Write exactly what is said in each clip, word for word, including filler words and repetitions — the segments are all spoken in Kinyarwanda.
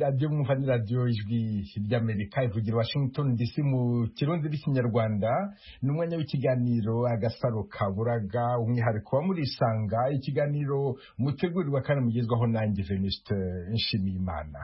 radiyo mwumva ni radiyo ijwi ry'Amerika ivugira Washington D C mu kirundi n'ikinyarwanda. Ni umwanya w'ikiganiro agasaro kaburaga, umwihariko wa murisanga, ikiganiro mutegurirwa kandi mugezwaho nanjye Venuste Nshimiyimana.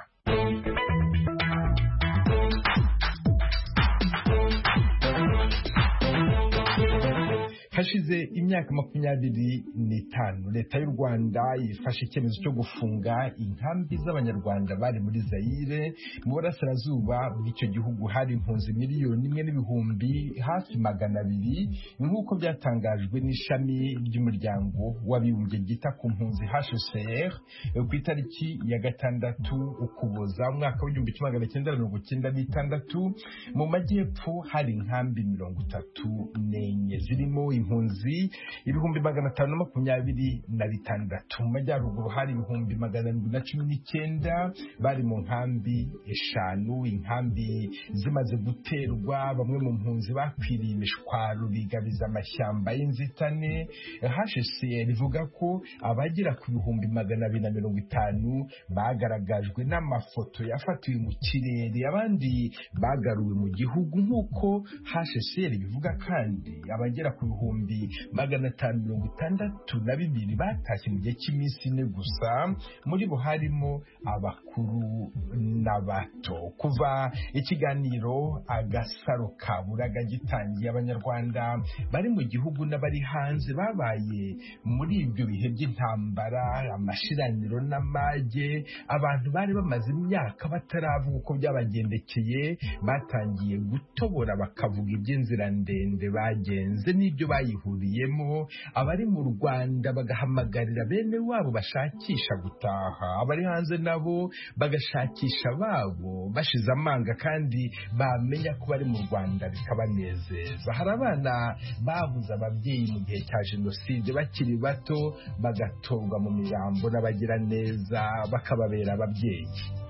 Hashize imyaka makumyabiri n'itanu leta y'u Rwanda yifashe icyemezo cyo gufunga inkambi z'abanyarwanda bari muri Zaire. Mu burasirazuba bw'icyo gihugu hari impunzi miliyoni imwe n'ibihumbi hafi magana abiri, nk'uko byatangajwe n'ishami ry'umuryango w'abibumbye ryita ku mpunzi H C R ku itariki ya gatandatu Ukuboza umwaka w'igihumbi kimwe magana cyenda mirongo cyenda n'itandatu. Mu majyepfo hari inkambi mirongo itatu n'enye zirimo impunzi ibihumbi magana atanu na makumyabiri na bitandatu. Mu majyaruguru hari ibihumbi magana arindwi na cumi n'icyenda bari mu nkambi eshanu. Inkambi zimaze guterwa, bamwe mu mpunzi bakwiriye imishwaro bigabiza amashyamba y'inzitane. H C R ivuga ko abagera ku bihumbi magana abiri na mirongo itanu bagaragajwe n'amafoto yafatiwe mu kirere, abandi bagaruwe mu gihugu. Nk'uko H C R bivuga kandi abagera ku bihumbi magana atanu mirongo itandatu na bibiri batashye mu gihe cy'iminsi ine gusa, muri bo harimo abakuru n'abato. Kuva ikiganiro agasaro kaburaga gitangiye, abanyarwanda bari mu gihugu n'abari hanze babaye muri ibyo bihe by'intambara, amashiraniro n'amage. Abantu bari bamaze imyaka bataravuga uko byabagendekeye batangiye gutobora bakavuga iby'inzira ndende bagenze n'ibyo bayihuriyemo. Abari mu Rwanda bagahamagarira bene wabo bashakisha gutaha, abari hanze nabo bagashakisha babo bashize amanga, kandi bamenya ko bari mu Rwanda bikabanezeza. Hari abana babuze ababyeyi mu gihe cya Jenoside bakiri bato, bagatorwa mu mirambo n'abagira neza bakababera ababyeyi.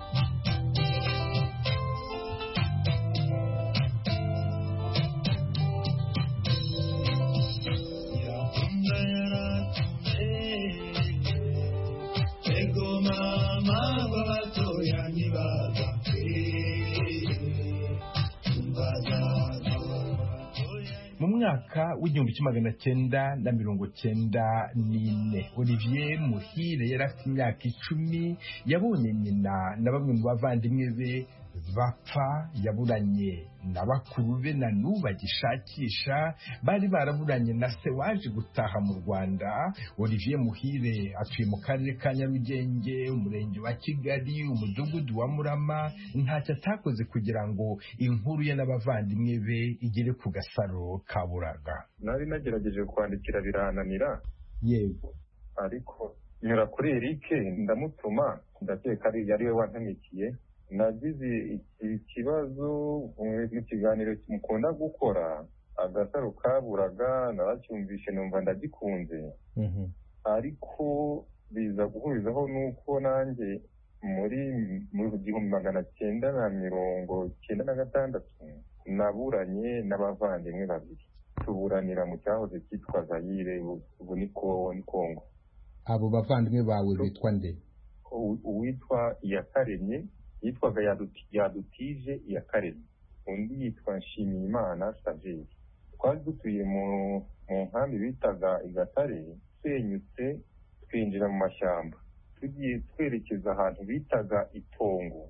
Mu mwaka w'igihumbi kimwe magana cyenda na mirongo cyenda n'ine, Olivier Muhire yari afite imyaka icumi. Yabonye nyina na bamwe mu bavandimwe be bapfa. Yaburanye na bakuru be na n'ubu bagishakisha, bari baraburanye na se waje gutaha mu Rwanda. Olivier Muhire atuye mu karere ka Nyarugenge, umurenge wa Kigali, umudugudu wa Murama. Ntacyo atakoze kugira ngo inkuru ye n'abavandimwe be igere ku gasaro kaburaga. Nari nagerageje kwandikira birananira, yego, ariko nyura kuri Eric ndamutuma, ndakeka ari yari we wantamikiye. Nagize ikibazo mu kiganiro mukunda gukora agasaro kaburaga, naracyumvishe numva ndagikunze. mm-hmm. Ariko biza guhurizaho nuko nanjye muri mu gihumbi magana cyenda na mirongo cyenda na gatandatu naburanye n'abavandimwe babiri, tuburanira mu cyahoze cyitwa Zaire, ubu ni Kongo. Abo bavandimwe bawe bitwa nde? Uwitwa Iyakaremye yitwaga Yadutije Iyakaremye, undi yitwa Nshimiyimana Saveri. Twari dutuye mu nkambi bitaga Igatare, twenyutse twinjira mu mashyamba, tugiye twerekeza ahantu bitaga Itongo.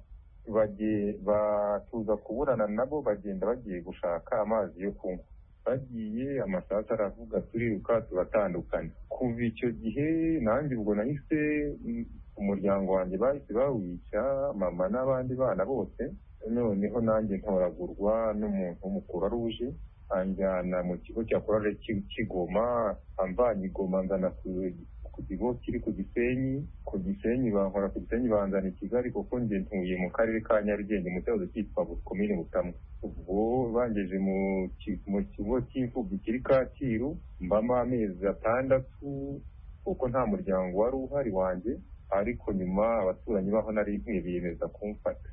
Batuza kuburana nabo, bagenda bagiye gushaka amazi yo kunywa. Bagiye amasaha aravuga, turiruka turatandukana. Kuva icyo gihe nanjye ubwo nahise umuryango wanjye bahise bawica, mama n'abandi bana bose. Noneho nanjye ntoragurwa n'umuntu w'umukuru aruje anjyana mu kigo cya Korale Kigoma, amvanye Igoma nzana ku kigo kiri ku Gisenyi. Ku Gisenyi bankora ku Gisenyi banzana i Kigali, kuko njye ntuye mu karere ka Nyarugenge mu cyahoze cyitwa Komine Butamwa. Ubwo bangeje mu kigo cy'imfubyi kiri Kacyiru, mbamo amezi atandatu kuko nta muryango wari uhari wanjye. Ariko nyuma abaturanyi baho nari nkwiye biyemeza kumfata.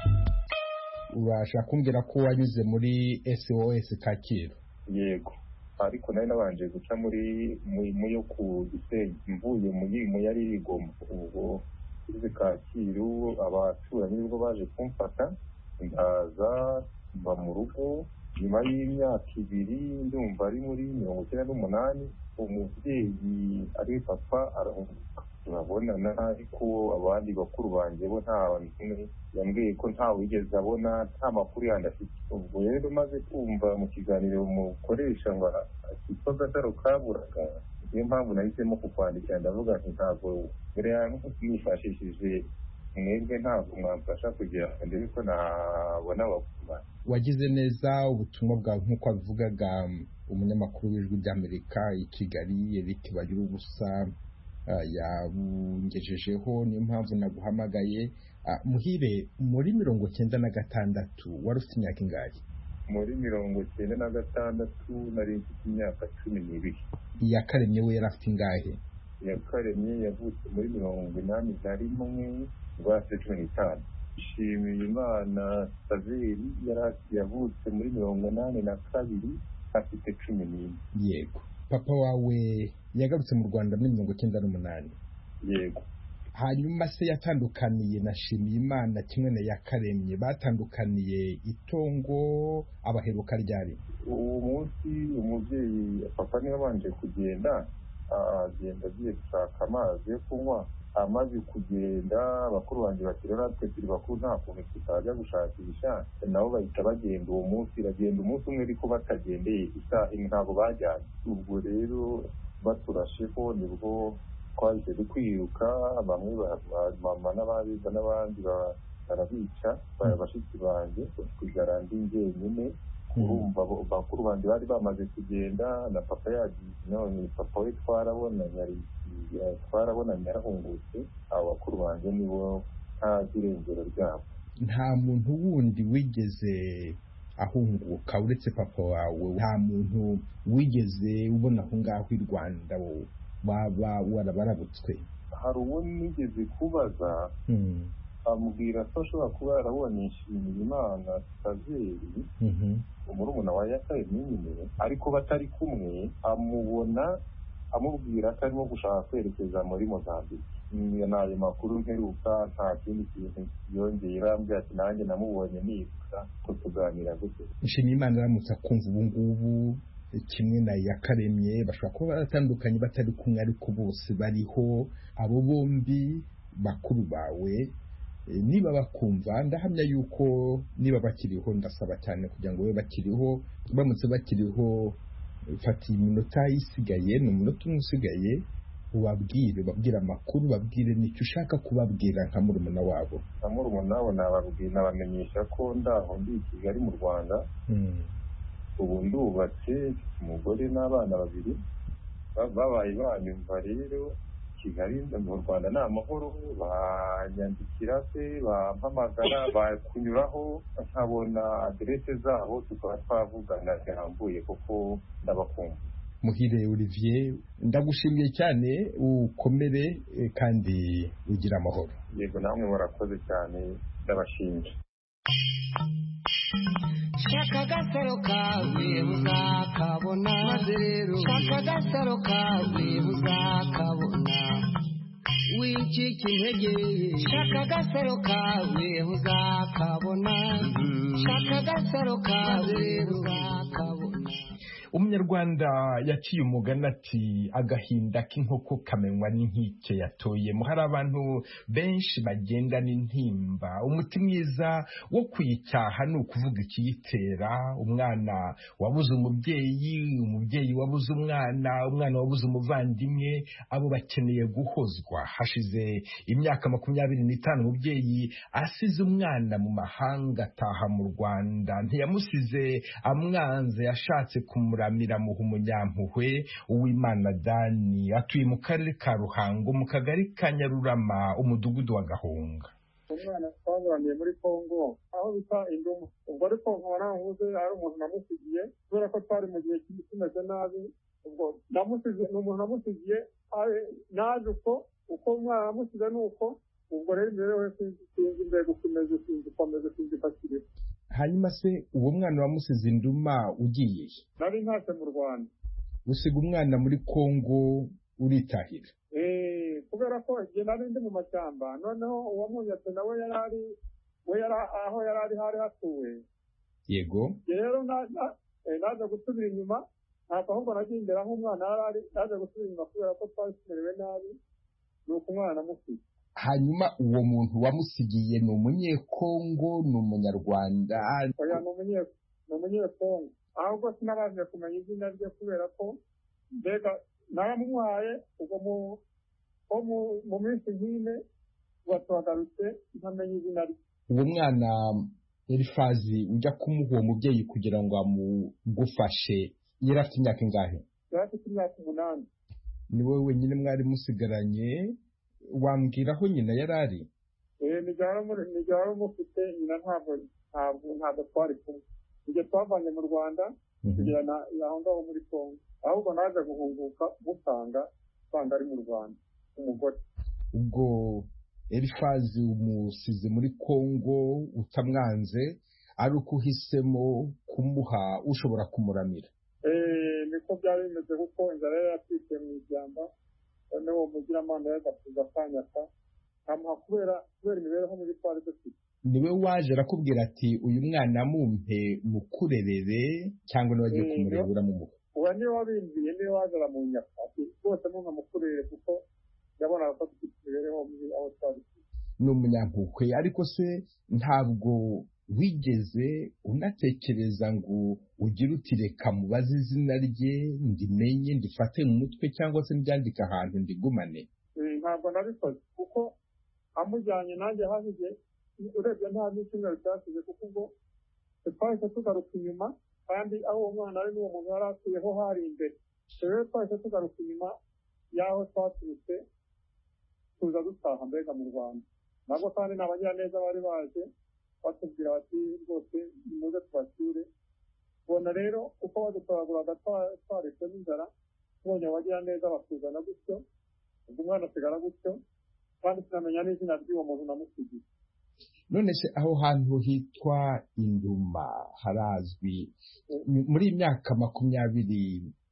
Urashaka kumbwira ko wanyuze muri S O S Kacyiru? Yego. ariko nari nabanje guca muri mu yo ku Gisenyi mvuye mu yari rigoma ubwo izi Kacyiru abaturanyi nibwo baje kumfata ndaza mba mu rugo nyuma y'imyaka ibiri ndumva ari muri mirongo icyenda n'umunani umubyeyi ari papa arahunguka turabonana ariko abandi bakuru banjye bo nta n'umwe yambwiye ko nta wigeze abona nta makuru yandi afite ubwo rero maze kumva mu kiganiro mukoresha ngo kitwa Agataro kaburaga niyo mpamvu nahisemo kukwandikira ndavuga nti ntabwo mbere nifashishije mwebwe ntabwo mwamfasha kugira ngo ndebe ko nabona abakuma. Wagize neza ubutumwa bwawe nk'uko wabivugaga umunyamakuru w'Ijwi ry'Amerika i Kigali Eric Bagiruwubusa yabungejejeho niyo mpamvu naguhamagaye. Muhire, muri mirongo cyenda na gatandatu wari ufite imyaka ingahe? Muri mirongo cyenda na gatandatu nari mfite imyaka cumi n'ibiri. Iyakaremye we yari afite ingahe? Iyakaremye yavutse muri mirongo inani na rimwe rwase cumi n'itanu. Nshimiye Imana Saveri yavutse muri mirongo inani na kabiri afite cumi n'ine. Yego. Papa wawe yagarutse mu Rwanda muri mirongo cyenda n'umunani. Yego. Hanyuma se yatandukaniye na Nshimiyimana kimwe na Yakaremye batandukaniye itongo abaheruka ryari? Uwo munsi umubyeyi papa niwe abanje kugenda agenda agiye gushaka amazi yo kunywa. Amaze kugenda bakuru banjye bati rero natwe turi bakuru nta kuntu tutajya gushakisha nabo bahita bagenda uwo munsi bagenda umunsi umwe ariko batagendeye isaha ntabwo bajyanye. Ubwo rero baturasheho nibwo twahise dukwiruka bamwe mama n'ababiga n'abandi barabica bashiki banjye kugira ndi njyenyine urumva bakuru banjye bari bamaze kugenda na papa yagiye none papa we twarabona yari twarabona yarahungutse abo bakuru banjye nibo ntazi irengero ryabo. Nta muntu wundi wigeze ahunguka uretse papa wawe? Nta muntu wigeze ubona aho ngaho i Rwanda waba warabarabutswe? Hari uwo nigeze kubaza amubwira ko ashobora kuba yarabonye Nshimiyimana Saveri umurumuna wa Yakaremye nyine ariko batari kumwe, amubona amubwira ko arimo gushaka kwerekeza muri Mozambique. N'ayo makuru mperuka nta kindi kintu yongeye irambye ati nanjye namubonye nibuka ko tuganira gute. Nshimiyimana aramutse akumva ubu ngubu kimwe na Yakaremye bashobora kuba baratandukanye batari kumwe ariko bose bariho, abo bombi bakuru bawe niba bakumva ndahamya yuko niba bakiriho ndasaba cyane kugira ngo babe bakiriho. Bamutse bakiriho fata iminota isigaye ni umunota umwe usigaye ubabwire babwira amakuru babwire nicyo ushaka kubabwira nka murumuna wabo. Nka murumuna wabo nababwira nabamenyesha ko ndaho ndi i Kigali mu Rwanda. Ubu ndubatse umugore n'abana babiri babaye banyumva rero Kigali mu Rwanda ni amahoro banyandikira se bampamagara bakunyuraho nkabona aderese zabo tukaba twavugana zirambuye kuko ndabakumva. Muhire Olivier ndagushimiye cyane ukomere kandi ugira amahoro. Yego namwe murakoze cyane ndabashimira. Shaka Agasaro kawe uzakabona maze rero shaka Agasaro kawe uzakabona wicika intege shaka Agasaro kawe uzakabona shaka Agasaro kawe uzakabona. Umunyarwanda yaciye umugani ati agahinda k'inkoko kamenywa n'inkike yatoyemo. Hari abantu benshi bagenda n'intimba, umuti mwiza wo kuyicyaha ni ukuvuga ikiyitera. Umwana wabuze umubyeyi, umubyeyi wabuze umwana, umwana wabuze umuvandimwe, abo bakeneye guhozwa. Hashize imyaka makumyabiri n'itanu umubyeyi asize umwana mu mahanga ataha mu Rwanda. Ntiyamusize amwanze, yashatse kumura Miramuha umunyampuhwe. Uwimana Dani atuye mu karere ka Ruhango mu kagari ka Nyarurama umudugudu wa Gahunga. Umwana twaburaniye muri Kongo aho bita Indumu. Ubwo ariko nk'uwaranguze ari umuntu namusigiye kubera ko twari mu gihe kimeze nabi. Ubwo namusigiye n'umuntu namusigiye naje uko uko umwana namusize nuko ubwo rero imbere we sinzi imbere gukomeza sinzi komeza sinzi fasire. Hanyuma se uwo mwana wamusize Induma ugiye? Nari ntashye mu Rwanda. usiga umwana muri Kongo uritahira. Eh, kubera ko igihe nari ndi mu mashyamba, noneho uwamunyatse nawe yari ari we yari aho yari ari hari hatuwe. Yego. Rero naje gusubira inyuma, ntabwo ahubwo nagiye imbere aho umwana yari ari, naje gusubira inyuma kubera ko twari tumerewe nabi, ni uko umwana namusize. Hanyuma uwo muntu wamusigiye ni umunyekongo, ni umunyarwanda? Oya, ni umunyekongo, ahubwo sinabashije kumenya izina rye kubera ko mbega naramumuhaye ubwo mu minsi nk'ine batuhagarutse ntamenya izina rye. Uwo mwana Elifazi ujya kumuha uwo mubyeyi kugira ngo amugufashe yari afite imyaka ingahe? Yari afite imyaka umunani. Ni wowe wenyine mwari musigaranye? Wambwira aho nyina yari ari? Eh, ni wari umufite, nyina ntabwo ntabwo ntabwo twari kumwe. Igihe twavanye mu Rwanda kugira na aho ngaho muri Kongo, ahubwo naje guhunguka musanga usanga ari mu Rwanda umugore. Ubwo Elifazi umusize muri Kongo utamwanze, ari uko uhisemo kumuha ushobora kumuramira? Eh, niko byari bimeze kuko inzara yari yatwite mu ishyamba, noneho umugiramana yagakuza akanyaka amuha kubera kubera imibereho mibi twari dufite. Niwe waje arakubwira ati uyu mwana mumpe mukurerere, cyangwa niwe wagiye kumureba uramumuha? Uwa niwe wabimbiye, niwe waje aramunyaka ati rwose munka mukurere kuko yabonaga ko dufite imibereho mibi aho twari. Ni umunyampuhwe, ariko se ntabwo wigeze unatekereza ngo ugire uti reka mubaze izina rye ndimenye ndifate mu mutwe cyangwa se ndyandika ahantu ndigumane? Ntabwo nabikoze kuko amujyanye nanjye hahije, urebye nta n'icyumweru cyasize kuko ubwo twahise tugaruka inyuma, kandi aho uwo mwana ari n'uwo muntu yari atuyeho hari imbere. Rero twahise tugaruka inyuma y'aho twaturutse tuza dutaha mbega mu Rwanda. Ntabwo kandi ni abanyaneza bari baje batubwira bati rwose nimuze tubasure. Ubona rero uko badutoraguraga twarishwe n'inzara, tubonye abagiraneza batuzana gutyo, ubwo umwana asigara gutyo, kandi tunamenya n'izina ry'uwo muntu namusigiye. None se aho hantu hitwa Induma harazwi? Muri imyaka makumyabiri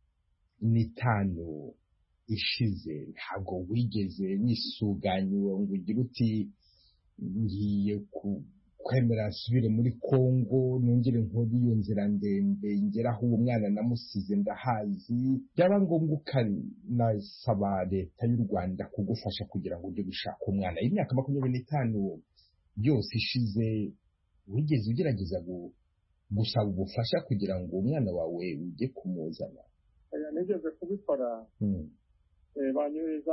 n'itanu ishize ntabwo wigeze wisuganywe ngo ugire uti ngiye kwemera nsubire muri Kongo nongere nkore iyo nzira ndende ngera aho uwo mwana namusize ndahazi? Byaba ngombwa ukanasaba leta y'u Rwanda kugufasha kugira ngo ujye gushaka umwana. Imyaka makumyabiri n'itanu byose ishize, wigeze ugerageza gusaba ubufasha kugira ngo umwana wawe ujye kumuzana? Nigeze kubikora, banyohereza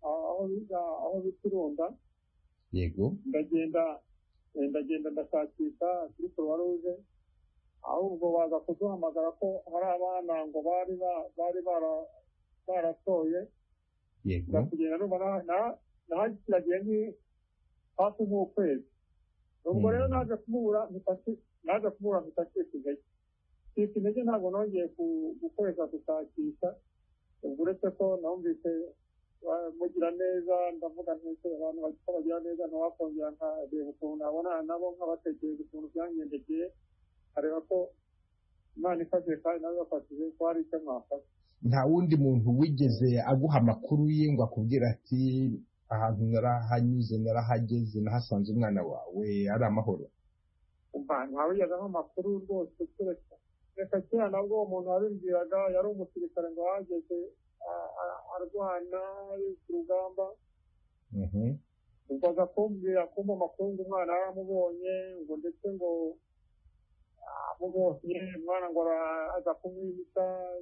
aho biturunda. Yego. ndagenda ndagenda ndashakisha kuri Croix Rouge, ahubwo baza kuduhamagara ko hari abana ngo bari bari baratoye. Yego. Ndakugenda numva nahagiragiye nki hafi nk'ukwezi. Ubwo rero naje kumubura naje kumubura mpitacika intege. Cika intege ntabwo nongeye gukoresha gushakisha, ubwo uretse ko numvise mugira neza, ndavuga ntese abantu bagira neza ntawakongera nkareba ukuntu nabonana nabo nkabatekereza ukuntu byangendekeye, areba ko Imana ifashije kandi nawe bafashije ko hari icyo mwafasha. Nta wundi muntu wigeze aguha amakuru ye ngo akubwira ati ahantu narahanyuze narahageze nahasanze umwana wawe ari amahoro? Ntawe yagaho amakuru rwose, kereka reka kera nabwo uwo muntu wabimbwiraga yari umusirikare ngo ahageze arwana ari ku rugamba. Ubwo aza kumbwira kumpa amakuru ngo umwana yaramubonye, ngo ndetse ngo amubonye umwana ngo aza kumwibita,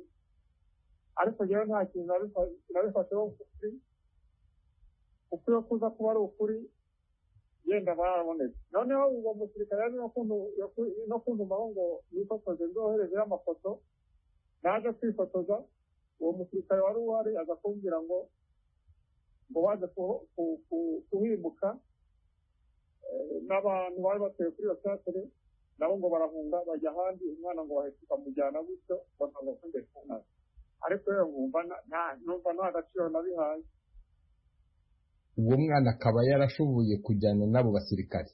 ariko rero nta kintu nabifasheho ukuri, ukuri yo kuza kuba ari ukuri yenda barabonetse. Noneho uwo musirikare yari no kuntumaho ngo yifotoze nzoherezeho amafoto, naje kwifotoza, uwo musirikare wari uhari aza kumbwira ngo ngo baje kuhimuka n'abantu bari batuye kuri iyo teatere, nabo ngo barahunga bajya ahandi, umwana ngo bahita bamujyana gutyo bakanga kongera kumwana. Ariko rero nkumva nta gaciro nabihaye. Uwo mwana akaba yarashoboye kujyana n'abo basirikare?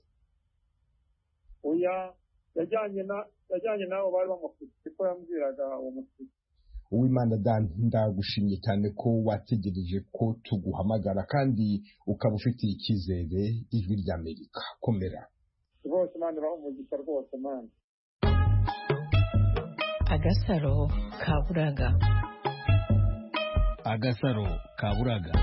Oya, yajyanye na yajyanye n'abo bari bamufite, ko yambwiraga uwo musirikare. Uwimana Dan, ndagushimye cyane ko wategereje ko tuguhamagara kandi ukaba ufitiye icyizere ijwi ry'Amerika. Komera rwose Imana ibaha rwose Imana. Agasaro kaburaga. Agasaro kaburaga.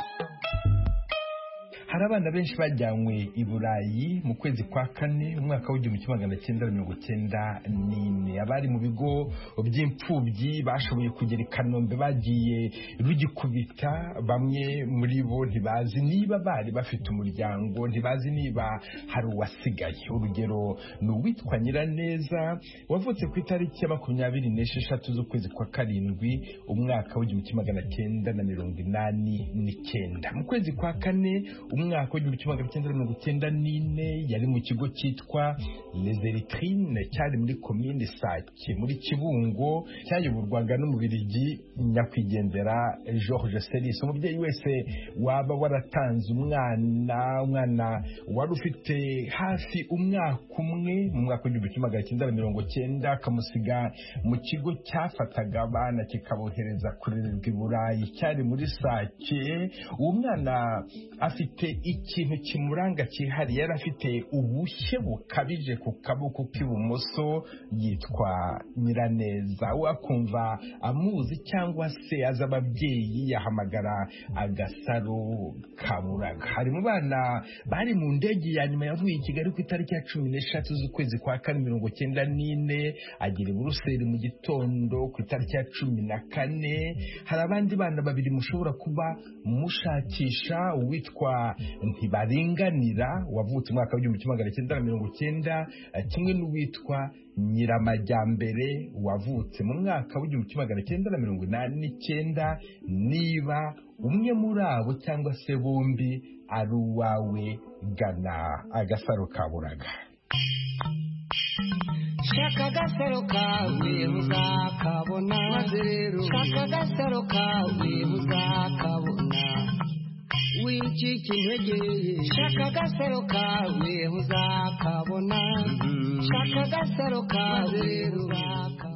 Hari abana benshi bajyanywe i Burayi mu kwezi kwa kane umwaka w'igihumbi kimwe magana cyenda mirongo cyenda n'ine. Abari mu bigo by'imfubyi bashoboye kugera i Kanombe bagiye rugikubita. Bamwe muri bo ntibazi niba bari bafite umuryango, ntibazi niba hari uwasigaye. Urugero ni uwitwa Nyiraneza wavutse ku itariki ya makumyabiri n'esheshatu z'ukwezi kwa karindwi umwaka w'igihumbi kimwe magana cyenda na mirongo inani n'icyenda. Mu kwezi kwa kane umwaka w'igihumbi kimwe magana cyenda mirongo cyenda n'ine yari mu kigo cyitwa Les Eritrines cyari muri komine Sake muri Kibungo, cyayoborwaga n'umubirigi nyakwigendera Georges Selis. Umubyeyi wese waba waratanze umwana umwana wari ufite hafi umwaka umwe mu mwaka w'igihumbi kimwe magana cyenda mirongo cyenda akamusiga mu kigo cyafataga abana kikabohereza kurererwa i Burayi cyari muri Sake. Uwo mwana afite ikintu kimuranga cyihariye, yari afite ubushye bukabije ku kaboko k'ibumoso, yitwa Nyiraneza. Wakumva amuzi cyangwa se aza ababyeyi yahamagara Agasaro kaburaga. Hari mu bana bari mu ndege ya nyuma yavuye i Kigali ku itariki ya cumi n'eshatu z'ukwezi kwa kane mirongo cyenda n'ine agera i Buruseli mu gitondo ku itariki ya cumi na kane. Hari abandi bana babiri mushobora kuba mushakisha, uwitwa Ntibaringanira wavutse umwaka w'igihumbi kimwe magana cyenda mirongo cyenda, kimwe n'uwitwa Nyiramajyambere wavutse mu mwaka w'igihumbi kimwe magana cyenda mirongo inani n'icyenda. Niba umwe muri abo cyangwa se bombi ari uwawe, gana Agasaro kaburaga. Shaka agasaro kawe uzakabona, maze rero shaka agasaro kawe uzakabona. Wicika intege, shaka agasaro kawe uzakabona, shaka agasaro kawe uzakabona.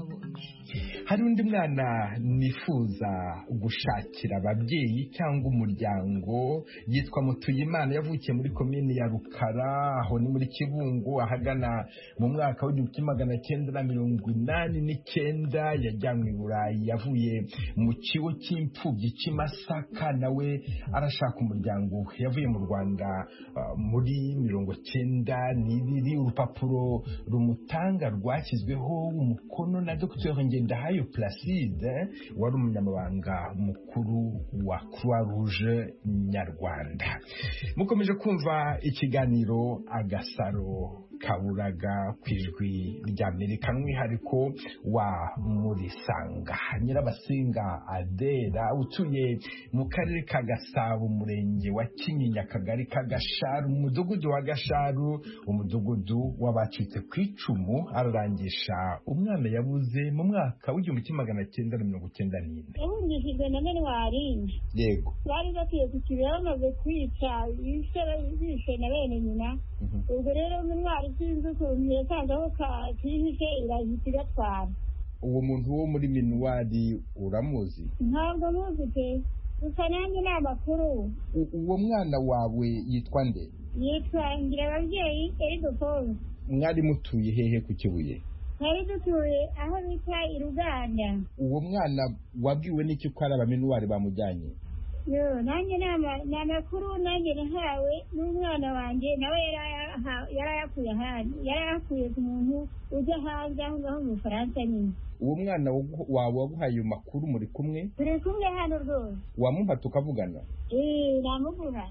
Hari undi mwana nifuza gushakira ababyeyi cyangwa umuryango, yitwa Mutuyimana, yavukiye muri komini ya Rukara, aho ni muri Kibungo, ahagana mu mwaka w'igihumbi kimwe magana cyenda na mirongo inani n'icyenda. Yajyanywe i Burayi, yavuye mu kigo cy'imfubyi cy'i Masaka, nawe arashaka umuryango. Yavuye mu Rwanda uh, muri mirongo cyenda n'ibiri. Urupapuro rumutanga rwashyizweho umukono na Dr Ngendahayo Placide, wari umunyamabanga mukuru wa Croix Rouge Nyarwanda. Mukomeje kumva ikiganiro Agasaro kaburaga ku ijwi ry'Amerika, n'umwihariko wa Murisanga. Nyirabasinga Adera utuye mu karere ka Gasabo, umurenge wa Kinyinya, akagari ka Gasharu, umudugudu wa Gasharu, umudugudu w'abacitse ku icumu, ararangisha umwana yabuze mu mwaka w'igihumbi kimwe magana cyenda mirongo cyenda n'ine. Yahungishijwe na Menwari. Yego. Bari batuye ku kibero bamaze kwica bishe bishe na bene nyina. Ubwo rero Menwari sinzi ukuntu yasanze aho kihishe irahita igatwara. Uwo muntu wo muri Menwari uramuzi? Ntabwo muzi pe, gusa nanjye ni amakuru. Uwo mwana wawe yitwa nde? Yitwa Ngirababyeyi Eridofonse. Mwari mutuye hehe ku Kibuye? Twari dutuye aho bita i Ruganda. Uwo mwana wabwiwe n'iki ko ari abamenuwari bamujyanye? Yo, nanjye ni amakuru nanjye nahawe n'umwana wanjye, nawe yarayakuye ahandi, yarayakuye ku muntu ujya hanze aho ngaho mu Bufaransa nyine. Uwo mwana wawe waguhaye ayo makuru muri kumwe? Turi kumwe hano rwose. Wamuha tukavugana? Eh, namuvuga.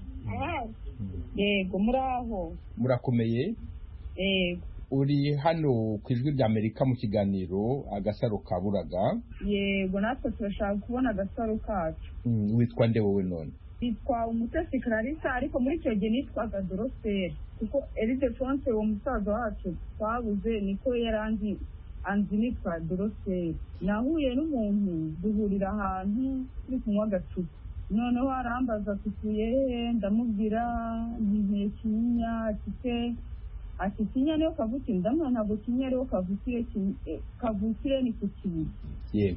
Yego, muraho. Murakomeye? Yego. Uri hano ku ijwi ry'Amerika mu kiganiro Agasaro kaburaga? Yego, natwe turashaka kubona agasaro kacu. Mm, witwa nde wowe none? Yitwa Umutesi Clarissa, ariko muri icyo gihe nitwaga Doroseri, kuko Eridefonse uwo musaza wacu twabuze niko yaranzi anzi nitwa Doroseri. Nahuye n'umuntu duhurira ahantu turi kunywa agacupa, noneho arambaza tutuye, ndamubwira nti Kinyinya, ati ati Kinyinya niyo kavukire, ndamwana ntabwo Kinyinya ariho kavukire, kavukire ni ku Kibuye. Yego.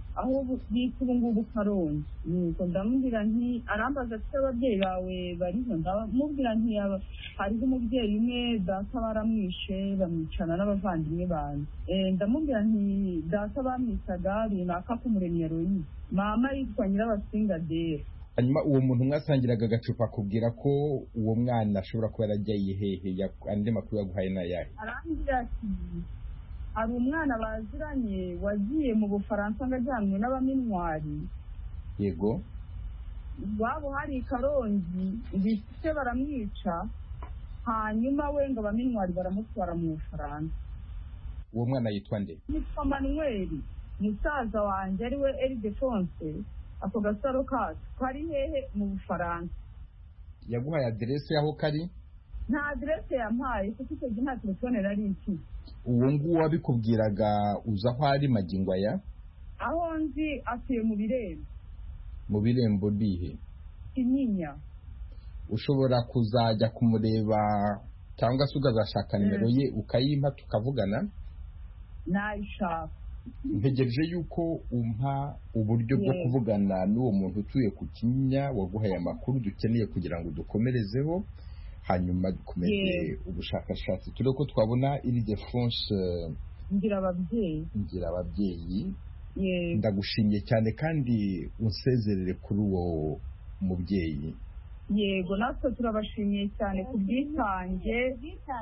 aho bita ubu ngubu Karongi. Nuko ndamubwira nti arambaza ati ababyeyi bawe bariho, ndamubwira nti hariho umubyeyi umwe data baramwishe bamwicana n'abavandimwe banjye. Ndamubwira nti data bamwisaga runaka k'umuremyi Eloise, mama yitwa Nyirabasinga Dera. Hanyuma uwo muntu mwasangiraga agacupa akubwira ko uwo mwana ashobora kuba yaragiye hehe, andi makuru yaguhaye n'ayahe? Arambwira ati hari umwana baziranye wagiye mu Bufaransa ngo ajyanwe n'abaminwari. Yego. Wabo hari i Karongi bise baramwica, hanyuma we ngo abaminwari baramutwara mu Bufaransa. Uwo mwana yitwa nde? Yitwa Manuel, musaza wanjye ari we Ildefonse. Ako gasaro kacu kari hehe mu Bufaransa. Yaguhaye aderese yaho kari? Nta aderese yampaye kuko icyo gihe nta telefone nari mfite. Uwo nguwo wabikubwiraga uza aho ari magingo aya? Aho nzi atuye mu Birembo. Mu Birembo bihe? Kinyinya. Ushobora kuzajya kumureba cyangwa se ugazashaka nimero ye ukayimpa tukavugana? Nayishaka. Ntegereje yuko umpa uburyo bwo kuvugana n'uwo muntu utuye ku Kinyinya waguhaye amakuru dukeneye kugira ngo dukomerezeho, hanyuma dukomeze ubushakashatsi turebe ko twabona Ildefonse ngira ababyeyi. Ngira ababyeyi. Ndagushimiye cyane kandi unsezerere kuri uwo mubyeyi. Yego, natwe turabashimiye cyane ku bwitange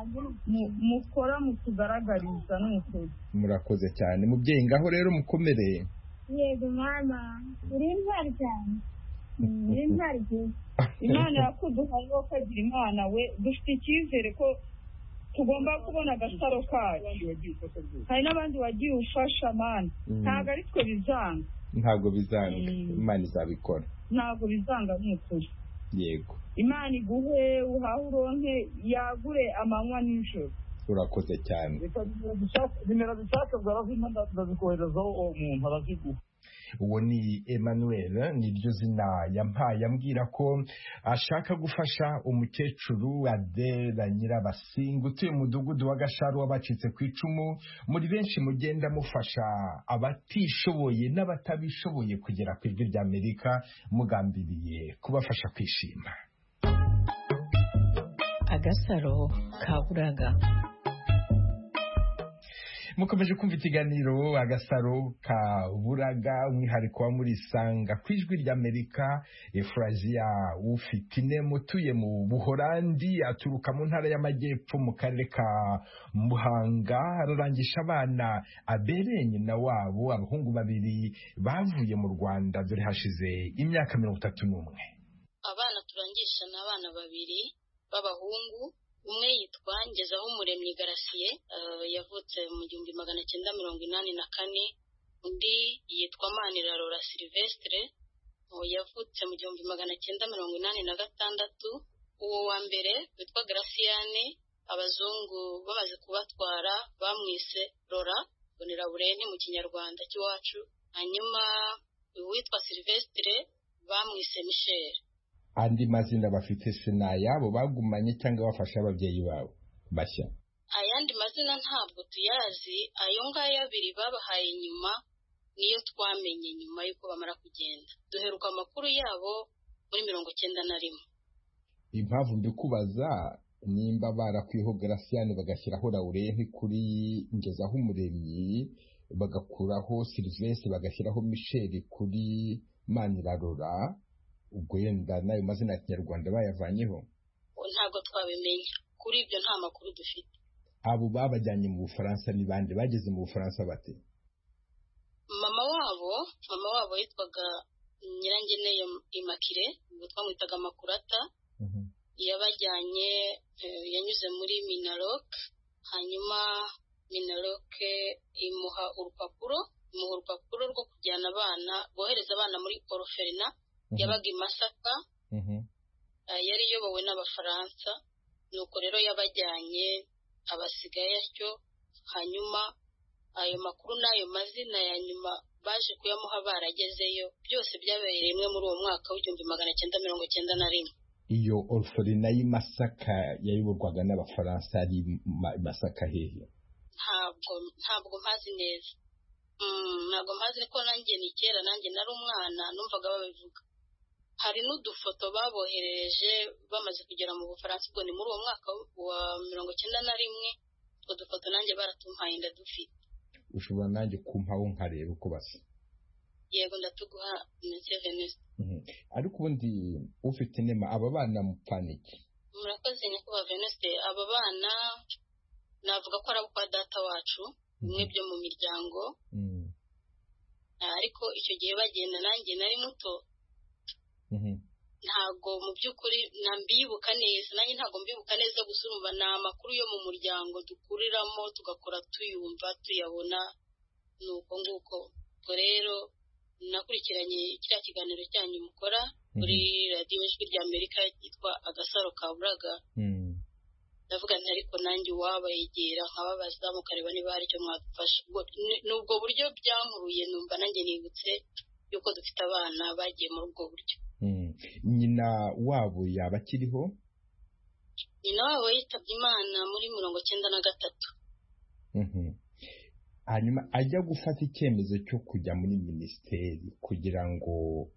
mukora mutugaragariza n'ukuri. Murakoze cyane mubyeyi, ngaho rero mukomere. Yego mama, uri intwari cyane. Uri intwari cyane. Imana yakuduhaye wo kagira Imana we, dufite icyizere ko tugomba kubona agasaro kacu. Hari n'abandi wagiye ufasha mana, ntabwo ari twe bizanga. Ntabwo bizanga, Imana izabikora. Ntabwo bizanga n'ukuri. Yego. Imana iguhe uhahe uronke yagure amanywa n'ijoro. Urakoze cyane. Nimero zishaka bwarazima ndazikoherezaho uwo muntu araziguha. Uwo ni Emmanuel, niryo zina yampaye ambwira ko ashaka gufasha umukecuru Adela Nyirabasinga utuye mu mudugudu wa Gasharu wabacitse ku icumu. Muri benshi mugenda mufasha abatishoboye n'abatabishoboye kugera ku ijwi rya Amerika, mugambiriye kubafasha kwishima. Agasaro kaburaga. Mukomeje kumva ikiganiro Agasaro kaburaga, umwihariko wa muri Sanga ku ijwi rya Amerika. Efrazia Ufitine mutuye mu Buholandi aturuka mu ntara y'Amajyepfo mu karere ka Muhanga, ararangisha abana abereye nyina wabo, abahungu babiri bavuye mu Rwanda dore hashize imyaka mirongo itatu n'umwe. Abana turangisha n'abana babiri b'abahungu, umwe yitwa Ngezahumuremyi Garasiye, uh, yavutse mu gihumbi magana cyenda mirongo inani na kane, undi yitwa Manirarora Silvestre, uh, yavutse mu gihumbi magana cyenda mirongo inani na gatandatu. Uwo wa mbere witwa Graciane, abazungu bamaze kubatwara bamwise Rora, Bonerabureni mu kinyarwanda cy'iwacu. Hanyuma uwitwa Silvestre bamwise Michel. Andi mazina bafite sinaya abo bagumanye cyangwa bafasha ababyeyi babo bashya? Ayandi mazina ntabwo tuyazi, ayo ngayo abiri babahaye nyuma niyo twamenye nyuma yuko bamara kugenda. Duheruka amakuru yabo muri mirongo cyenda na rimwe. Impamvu mbikubaza nimba barakwiho Graciane bagashyiraho Laurent kuri Ngezahumuremyi, bagakuraho Silvestre bagashyiraho Michel kuri Manirarora, ubwo yenda nayo mazina ya Kinyarwanda bayavanyeho? Ntabwo twabimenya, kuri ibyo nta makuru dufite. Abo babajyanye mu Bufaransa ni bande? Bageze mu Bufaransa bate? Mama wabo, mama wabo yitwaga Nyirangene Immaculé, ubwo twamwitaga Makurata. Uh-huh. Yabajyanye uh, yanyuze muri Minaloc, hanyuma Minaloc imuha urupapuro, imuha urupapuro rwo kujyana abana, bohereza abana muri orphelinat. Uh-huh. Yabaga i Masaka. Uh-huh. Uh, yari yobowe n'Abafaransa, nuko rero yabajyanye abasigaye atyo. Hanyuma ayo makuru n'ayo mazina ya nyuma baje kuyamuha baragezeyo, byose byabereye rimwe muri uwo mwaka w'igihumbi magana cyenda mirongo cyenda na rimwe. Iyo orphelinat y'i Masaka yayoborwaga n'Abafaransa ari Masaka hehe? Ntabwo ntabwo mpazi neza. ntabwo mpazi ko nanjye ni kera nanjye nari umwana numvaga babivuga. Hari n'udufoto baboherereje bamaze kugera mu Bufaransa, ubwo ni muri uwo mwaka wa mirongo icyenda na rimwe. Utwo dufoto nanjye baratumpaye ndadufite. Ushobora nanjye kumpaho nkareba uko basa? Yego ndatuguha Monsieur Venuste. Ariko ubundi ufite inema aba bana mupfaniki? Murakoze nyakubahwa Venuste. Aba bana navuga ko ari abo kwa data wacu, bimwe byo mu miryango. Ariko icyo gihe bagenda nanjye nari muto, ntabwo mu by'ukuri nambibuka neza, nanjye ntabwo mbibuka neza, gusa urumva ni amakuru yo mu muryango dukuriramo tugakora tuyumva tuyabona, ni uko nguko. Ubwo rero nakurikiranye kiriya kiganiro cyanyu mukora kuri radiyo ijwi rya Amerika yitwa Agasaro Kaburaga. ndavuga nti ariko nanjye uwabayegera nkababaza mukareba niba hari icyo mwadufasha. N'ubwo buryo byankuruye numva nanjye nibutse yuko dufite abana bagiye muri ubwo buryo. Nyina wabo yaba akiriho? Nyina wabo yitabye Imana muri mirongo icyenda na gatatu. Hanyuma ajya gufata icyemezo cyo kujya muri minisiteri kugira ngo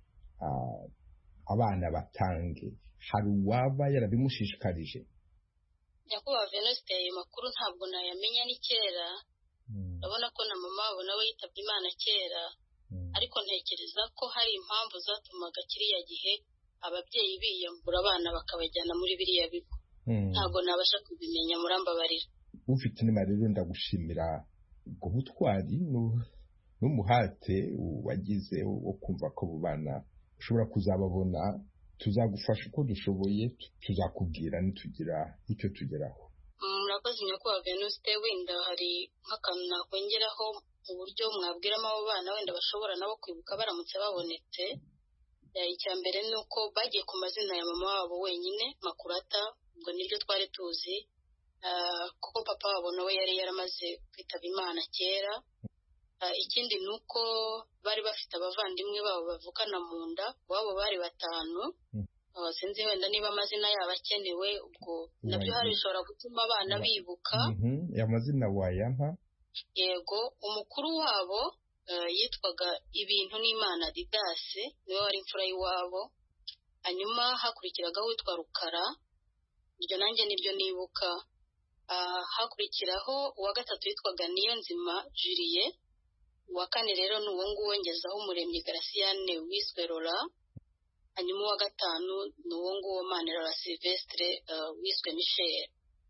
abana batange, hari uwaba yarabimushishikarije? Nyakubahwa Venuste, ayo makuru ntabwo nayamenya ni kera. Urabona ko na mama wabo nawe yitabye Imana kera, ariko ntekereza ko hari impamvu zatumaga kiriya gihe ababyeyi biyambura abana bakabajyana muri biriya bigo. Ntabwo nabasha kubimenya, murambabarira. Ufite inema rero ndagushimira ubwo butwari n'umuhate wagize wo kumva ko abo bana ushobora kuzababona. Tuzagufasha uko dushoboye, tuzakubwira nitugira icyo tugeraho. Murakoze nyakubahwa Venuste. Wenda hari nk'akantu nakongeraho mu buryo mwabwiramo abo bana wenda bashobora nabo kwibuka baramutse babonetse. Icya mbere ni uko bagiye ku mazina ya mama wabo wenyine, Makurata, ubwo nibyo twari tuzi, kuko papa wabo nawe yari yaramaze kwitaba Imana kera. Ikindi ni uko bari bafite abavandimwe babo bavukana mu nda, wabo bari batanu. Sinzi wenda niba amazina yabo akenewe, ubwo nabyo hari bishobora gutuma abana bibuka. Amazina wayampa? Yego, umukuru wabo yitwaga Ibintu n'Imana Didasi, niwe wari imfura y'iwabo. Hanyuma hakurikiragaho witwa Rukara, iryo nanjye niryo nibuka. Hakurikiraho uwa gatatu witwaga Niyonzima Julie. Uwa kane rero ni uwo nguwo ngezaho Umuremyi Garasiane wiswe Rora. Hanyuma uwa gatanu ni uwo nguwo Manirora Silvestre wiswe Michel.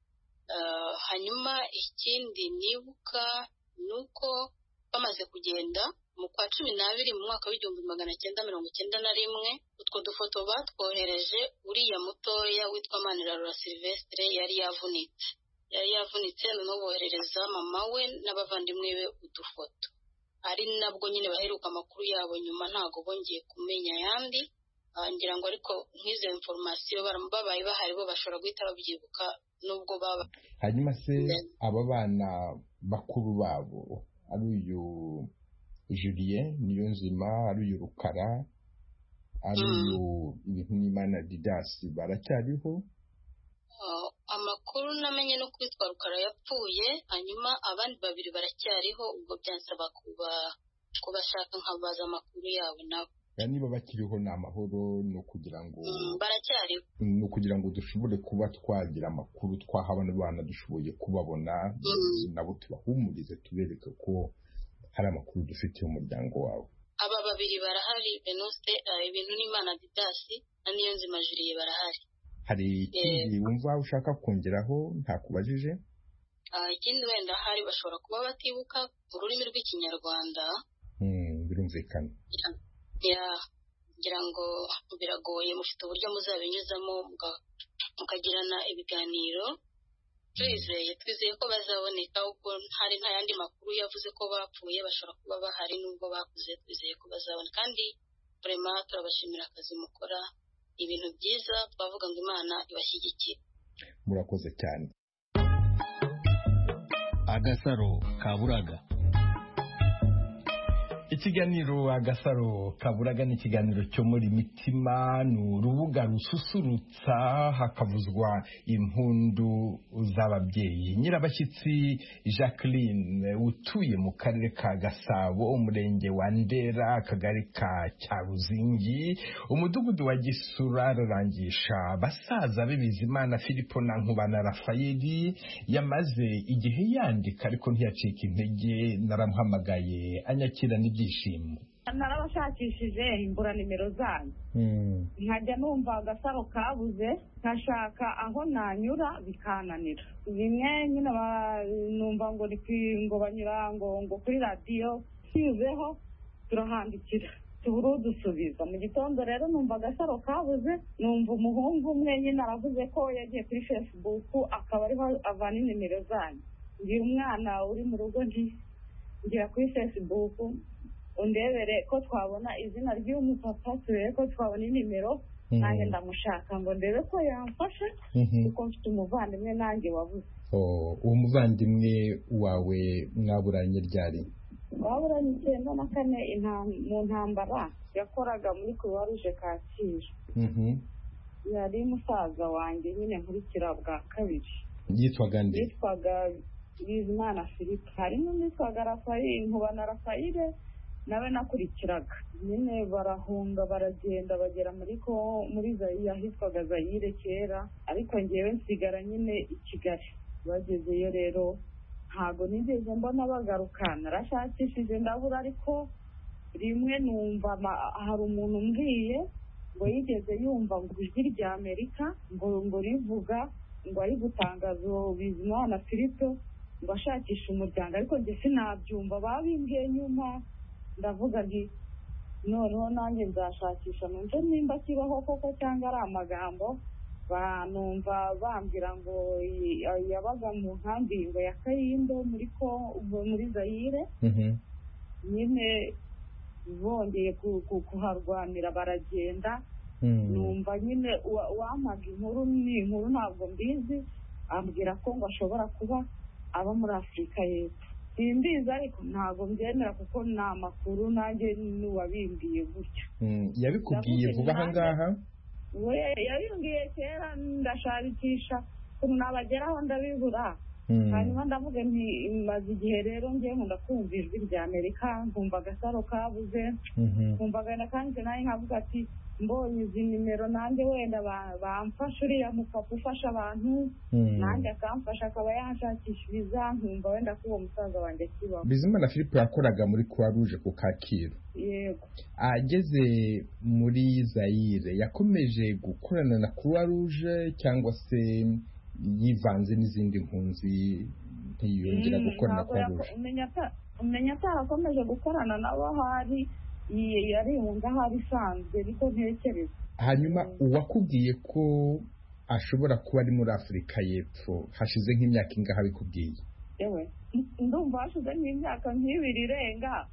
Hanyuma ikindi nibuka ni uko bamaze kugenda mu kwa cumi n'abiri mu mwaka w'igihumbi magana cyenda mirongo icyenda na rimwe, utwo dufoto batwohereje uriya mutoya witwa Manirora Silvestre yari yavunitse. Yari yavunitse noneho boherereza mama we n'abavandimwe be udufoto. Ari nabwo nyine baheruka amakuru yabo, nyuma ntago bongeye kumenya yandi. Ngira ngo ariko nk'izo information babaye bahari bo bashobora guhita babyibuka nubwo baba. Hanyuma se aba bana bakuru babo, ari uyu Julien Niyonzima, ari uyu Rukara, ari uyu Ibintu n'Imana Didasi, baracyariho? Amakuru namenye no kwitwa Rukara yapfuye, hanyuma abandi babiri baracyariho. Ubwo byansaba kuba kubashaka nkabaza amakuru yabo nabo. Niba bakiriho ni amahoro, no kugira ngo baracyariho, no kugira ngo dushobore kuba twagira amakuru twahabona abana dushoboye kubabona, nabo tubahumurize tubereke ko hari amakuru dufitiye umuryango wawe. Aba babiri barahari Venuste, Ibintu n'Imana Didasi na Niyonzima Julie barahari. Hari ikindi wumva ushaka kongeraho ntakubajije? Ikindi wenda hari bashobora kuba batibuka ururimi rw'Ikinyarwanda. Birumvikana. Ya, ngira ngo biragoye, mufite uburyo muzabinyuzamo mukagirana ibiganiro. Twizeye twizeye ko bazaboneka, ubwo hari nta yandi makuru yavuze ko bapfuye, bashobora kuba bahari nubwo bakuze. Twizeye ko bazabona, kandi vraiment turabashimira akazi mukora, ibintu byiza, twavuga ngo Imana ibashyigikire. Murakoze cyane. Agasaro Kaburaga. Ikiganiro Agasaro Kaburaga ni ikiganiro cyo muri mitima, ni urubuga rususurutsa hakavuzwa impundu z'ababyeyi. Nyirabashyitsi Jacqueline utuye mu karere ka Gasabo, umurenge wa Ndera, akagari ka Cyaruzingi, umudugudu wa Gisura, ararangisha basaza be Bizimana Filipo na Nkubana Rafayeli. Yamaze igihe yandika ariko ntiyacika intege, naramuhamagaye anyakira n'ibyishimo. Narabashakishije imbura nimero zanyu nkajya numva Agasaro kabuze, nkashaka aho nanyura bikananira. Bimwe nyine numva ngo ngo banyura ngo ngo kuri radiyo tuzeho turahandikira tubura dusubiza. Mu gitondo rero numva Agasaro kabuze, numva umuhungu umwe nyine aravuze ko yagiye kuri Facebook akaba ariho avana nimero zanyu. Ngira umwana uri mu rugo nti ngira kuri Facebook undebere ko twabona izina ry'umupapa, turebe ko twabona nimero, nanjye ndamushaka ngo ndebe ko yamfasha kuko mfite umuvandimwe nanjye wabuze. Uwo muvandimwe wawe mwaburanye ryari? Waburanye icyenda na kane mu ntambara, yakoraga muri Croix Rouge Kacyiru. Yari musaza wanjye nyine nkurikira bwa kabiri. Yitwaga nde? Yitwaga Bizimana Philippe. Hari n'undi witwaga Rafayeli, Nkubana Rafayeli nawe nakurikiraga. Nyine barahunga baragenda bagera muri ko muri Zaire, ahitwaga Zaire kera, ariko ngewe nsigara nyine i Kigali. Bagezeyo rero ntago nigeze mbona bagaruka, narashakishije ndabura, ariko rimwe numva hari umuntu umbwiye ngo yigeze yumva ngo ijwi rya Amerika ngo ngo rivuga ngo ari gutangaza Bizimana Philippe ngo ashakisha umuryango, ariko njye sinabyumva. Babimbwiye nyuma ndavuga nti noneho nanjye nzashakisha numve nimba kibaho koko cyangwa ari amagambo. Banumva bambwira ngo yabaga mu nkambi ngo ya Kayindo muri ko muri Zaire. Nyine bongeye kuharwanira baragenda. Numva nyine wampaga inkuru n'inkuru ntabwo mbizi, ambwira ko ngo ashobora kuba aba muri Afurika y'Epfo. Simbizi ariko ntabwo mbyemera kuko ni amakuru nanjye n'uwabimbiye gutyo. Yabikubwiye vuba aha ngaha? We yabimbwiye kera, ndashakisha ukuntu nabageraho ndabibura. Hanyuma ndavuga nti maze igihe rero ngiye nkunda kumva ijwi rya Amerika, nkumva Agasaro kabuze, nkumva agana kandi nawe nkavuga ati mbonye izi nimero nanjye wenda bamfasha, uriya mupapa ufasha abantu nanjye akamfasha akaba yanshakishiriza, nkumva wenda ko uwo musaza wanjye akibaho. Bizimana Philippe yakoraga muri Croix Rouge ku Kacyiru. Yego. Ageze muri Zaire yakomeje gukorana na Croix Rouge cyangwa se yivanze n'izindi mpunzi ntiyongera gukorana na Croix Rouge? Umenya atarakomeje gukorana nabo, hari yari wumva hari isanzwe ariko ntekereza. Hanyuma uwakubwiye ko ashobora kuba ari muri Afurika y'Epfo hashize nk'imyaka ingahe bikubwiye? Ewe ndumva hashize nk'imyaka nk'ibiri irenga.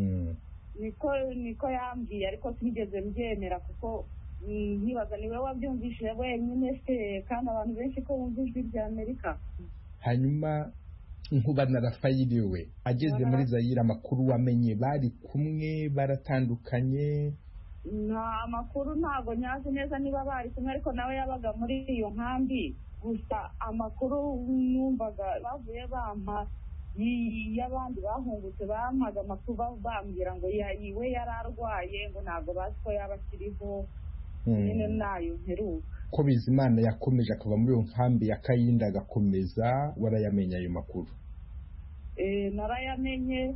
niko niko yambwiye, ariko sinigeze mbyemera kuko nkibaza niwe wabyumvishije wenyine se, kandi abantu benshi ko bumva ijwi rya Amerika. Hanyuma Nkubana Rafayeli we ageze muri Zaire, amakuru wamenye bari kumwe baratandukanye? Nta makuru ntago nyazi neza niba bari kumwe, ariko nawe yabaga muri iyo nkambi. Gusa amakuru numvaga bavuye bampa y'abandi bahungutse, bampaga amakuru bambwira ngo iwe yararwaye, ngo ntabwo bazi ko yaba akiriho. Nyine nayo mperuka ko Bizimana yakomeje akava muri iyo nkambi ya Kayinda agakomeza. Warayamenye ayo makuru? Eh, narayamenye.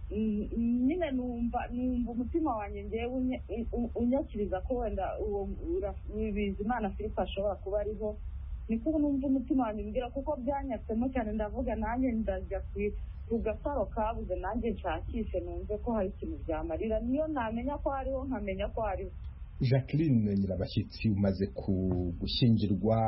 Nyine numva numva umutima wanjye ngewe unyakiriza ko wenda uwo Bizimana Philippe ashobora kuba ariho. Niko numva umutima wanjye mbwira, kuko byanyatsemo cyane. Ndavuga nanjye ndajya ku Gasaro kabuze, nanjye nshakishe numve ko hari ikintu byamarira, niyo namenya ko hariho nkamenya ko hariho. Jacqueline Nyirabashyitsi, umaze gushyingirwa,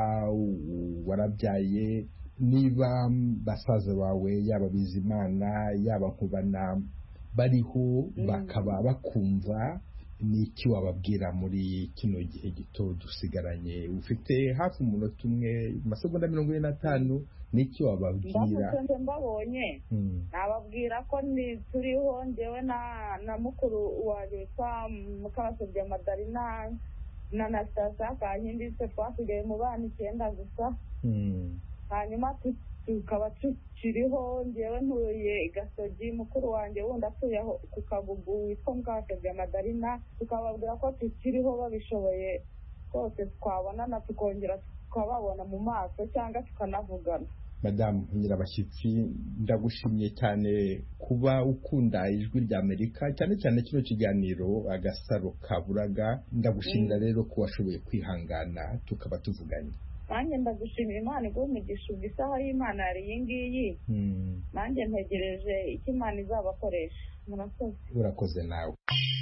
warabyaye, niba basaza bawe yaba Bizimana yaba Nkubana bariho bakaba bakumva ni iki wababwira muri kino gihe gito dusigaranye? Ufite hafi umunota umwe, amasegonda mirongo ine n'atanu. Ni iki wababwira? ndamutse mbabonye nababwira ko ni turiho njyewe na na mukuru wanjye witwa Mukabasobya Madarina na Anastasia Kankindi, se twasigaye mu bana icyenda gusa. Hanyuma tukaba tukiriho, njyewe ntuye Gasogi, mukuru wanjye wundi atuye ku Kagugu witwa Mukabasobya Madarina. Tukababwira ko tukiriho, babishoboye rwose twabonana tukongera tukababona mu maso cyangwa tukanavugana. Madamu Nyirabashyitsi, ndagushimye cyane kuba ukunda ijwi rya Amerika, cyane cyane kino kiganiro Agasaro Kaburaga. Ndagushimira rero ko washoboye kwihangana tukaba tuvuganye. Nanjye ndagushimira, Imana iguhe umugisha. Isaha y'Imana yari iyi ngiyi, nanjye ntegereje icyo Imana izabakoresha. Murakoze. Urakoze nawe.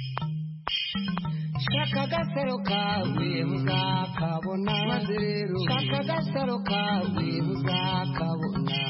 Shaka agasaro kawe uzakabona, maze rero shaka agasaro kawe uzakabona,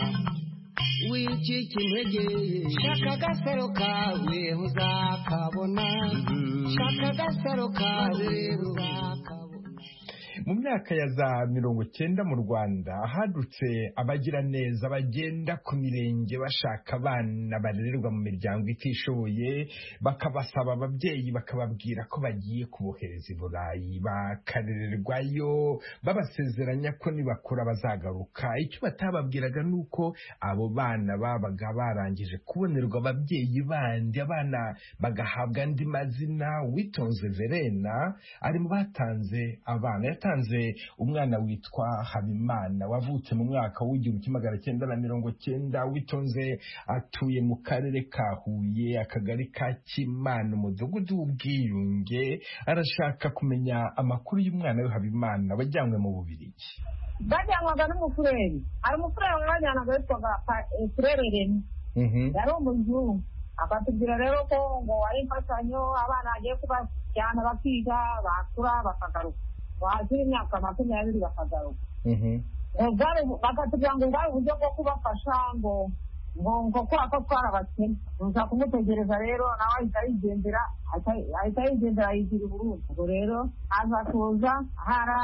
wicika intege. Shaka agasaro kawe uzakabona, shaka agasaro kawe uzakabona. Mu myaka ya za mirongo cyenda mu Rwanda hadutse abagira neza bagenda ku mirenge bashaka abana barererwa mu miryango itishoboye, bakabasaba ababyeyi bakababwira ko bagiye kubohereza i Burayi bakarererwayo, babasezeranya ko nibakura bazagaruka. Icyo batababwiraga nuko abo bana babaga barangije kubonerwa ababyeyi bandi, abana bagahabwa andi mazina. Witonze Verena ari mu batanze abana. Yatanze umwana witwa Habimana wavutse mu mwaka w'igihumbi kimwe magana cyenda na mirongo cyenda. Witonze atuye mu karere ka Huye, akagari ka Kimana, umudugudu w'Ubwiyunge. Arashaka kumenya amakuru y'umwana we Habimana wajyanywe mu Bubiligi. Bajyanwaga n'umufureri, hari umufureri wajyanaga witwaga Frere. Yari umuzungu. Akatubwira rero ko ngo ari imfashanyo abana bagiye kubajyana bakiga, bakura bakagaruka. Wazira imyaka makumyabiri bakagaruka. Bakatubwira ngo bwari uburyo bwo kubafasha, ngo ngo ngo kwako twarabakene. Uza kumutegereza rero nawe ahita yigendera, ahita yigendera yigira i Burundi. Ubwo rero aza kuza, hari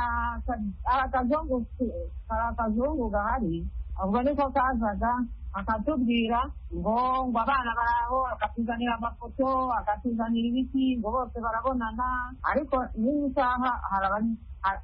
akazungu hari akazungu gahari, ubwo niko kazaga akatubwira ngo ngo abana baraho, akatuzanira amafoto, akatuzanira ibiti, ngo bose barabonana. Ariko n'iyi saha hari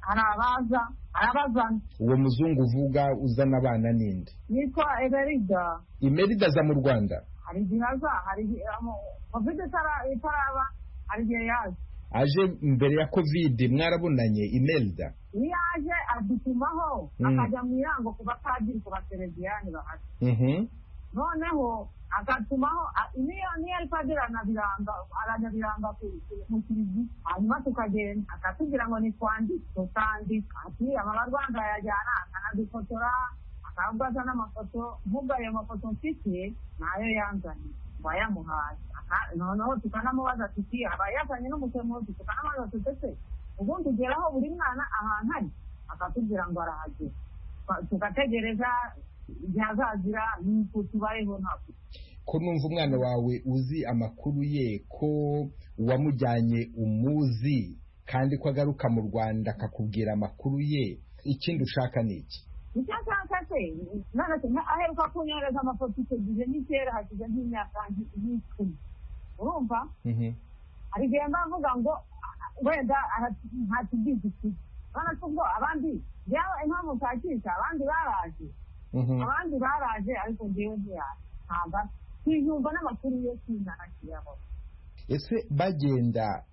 abaza arabazana. Uwo muzungu uvuga uzana abana ninde? Nitwa Emerida. Emerida aza mu Rwanda? Hari igihe aza, hari igihe covid itaraba, hari igihe yaje. Aje mbere ya covid mwarabonanye Emerida? Iyo aje adutumaho, akajya mu irango ku bapadiri, ku basereviyani bahari. Noneho akatumaho niyo niyo ari padiri anabiranga, aranyabiranga mu kiliziya. Hanyuma tukagenda, akatubwira ngo ni twandike, tukandika. Ati aba Rwanda yajyana, akanadufotora, akabaza n'amafoto. Mvuga ayo mafoto mfite nayo yanzanye, bayamuhaye. Noneho tukanamubaza tuti aba yazanye n'umusemuzi, tukanamubaza tutese ubundi ugeraho buri mwana ahantu ari, akatubwira ngo arahagera. Tugategereza byazazira nuko tubayeho ntabwo. Ko numva umwana wawe uzi amakuru ye, ko wamujyanye umuzi, kandi ko agaruka mu Rwanda akakubwira amakuru ye, ikindi ushaka ni iki? Icyo nshaka se none aheruka kunyohereza amafoto icyo gihe n'ikera hashize nk'imyaka nk'icumi. Urumva? Hari igihe mbavuga ngo wenda ntatugize iki, none ubwo abandi yawe impamvu utakisha abandi baraje, abandi baraje ariko njyewe ntiyaje. Ntabwo twiyumva n'amakuru yo sinanakiyabo. Ese bagenda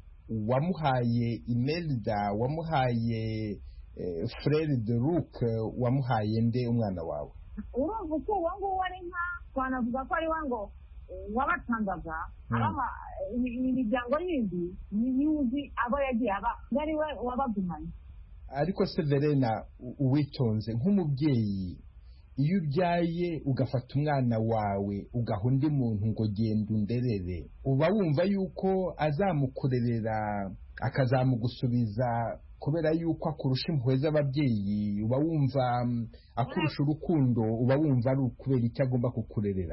wamuhaye Imelda, wamuhaye Frere de Luc, wamuhaye nde umwana wawe? Urumva uko uwo nguwo ari nka twanavuga ko ari wango wabatangaga abaha imiryango yindi niyuzi abo yagiye aba yari we wabagumanye. Ariko se Verena, Uwitonze nk'umubyeyi, iyo ubyaye ugafata umwana wawe ugaha undi muntu ngo genda underere, uba wumva yuko azamukurerera akazamugusubiza kubera yuko akurusha impuhwe z'ababyeyi? Uba wumva akurusha urukundo? Uba wumva ari ukubera icyo agomba kukurerera?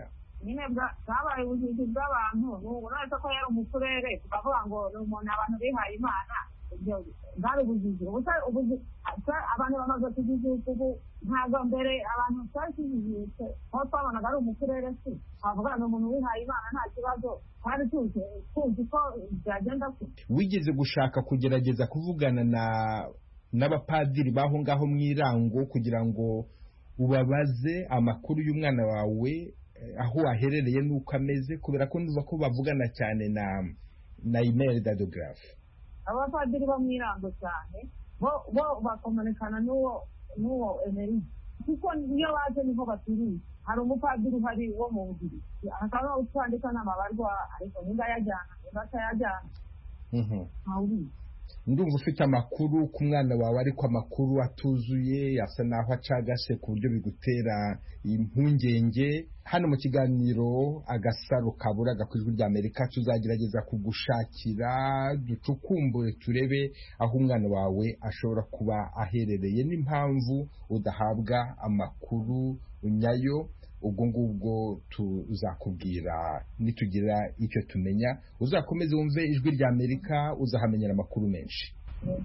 nyine bwabaye ubujiji bw'abantu uretse ko yari umufurere tukavuga ngo ni umuntu abantu bihaye imana bwari ubujiji abantu bamaze kujijuka ubu ntabwo mbere abantu twari tujijutse aho twabonaga ari umufurere si twavuga ni umuntu wihaye imana nta kibazo twari tuzi tuzi ko byagenda kure. Wigeze gushaka kugerageza kuvugana na n'abapadiri baho ngaho mu Irango kugira ngo ubabaze amakuru y'umwana wawe aho aherereye n'uko ameze, kubera ko nduva ko bavugana cyane na na Imelda de Graaf? Abapadiri bo mu Irango cyane bo bo bakomunikana n'uwo n'uwo Emery, kuko niyo baje niho baturiye. Hari umupadiri uhari wo mu Bugiri akaba utwandika n'amabarwa, ariko nimba yajyana nimba atayajyana ntawubizi. Ndumva ufite amakuru ku mwana wawe, ariko amakuru atuzuye asa naho acagase ku buryo bigutera impungenge. Hano mu kiganiro Agasaro Kaburaga ku Ijwi ry'Amerika tuzagerageza kugushakira ducukumbure turebe aho umwana wawe ashobora kuba aherereye n'impamvu udahabwa amakuru nyayo. Ubwo ngubwo tuzakubwira nitugira icyo tumenya. Uzakomeze wumve Ijwi ry'Amerika, uzahamenyera amakuru menshi.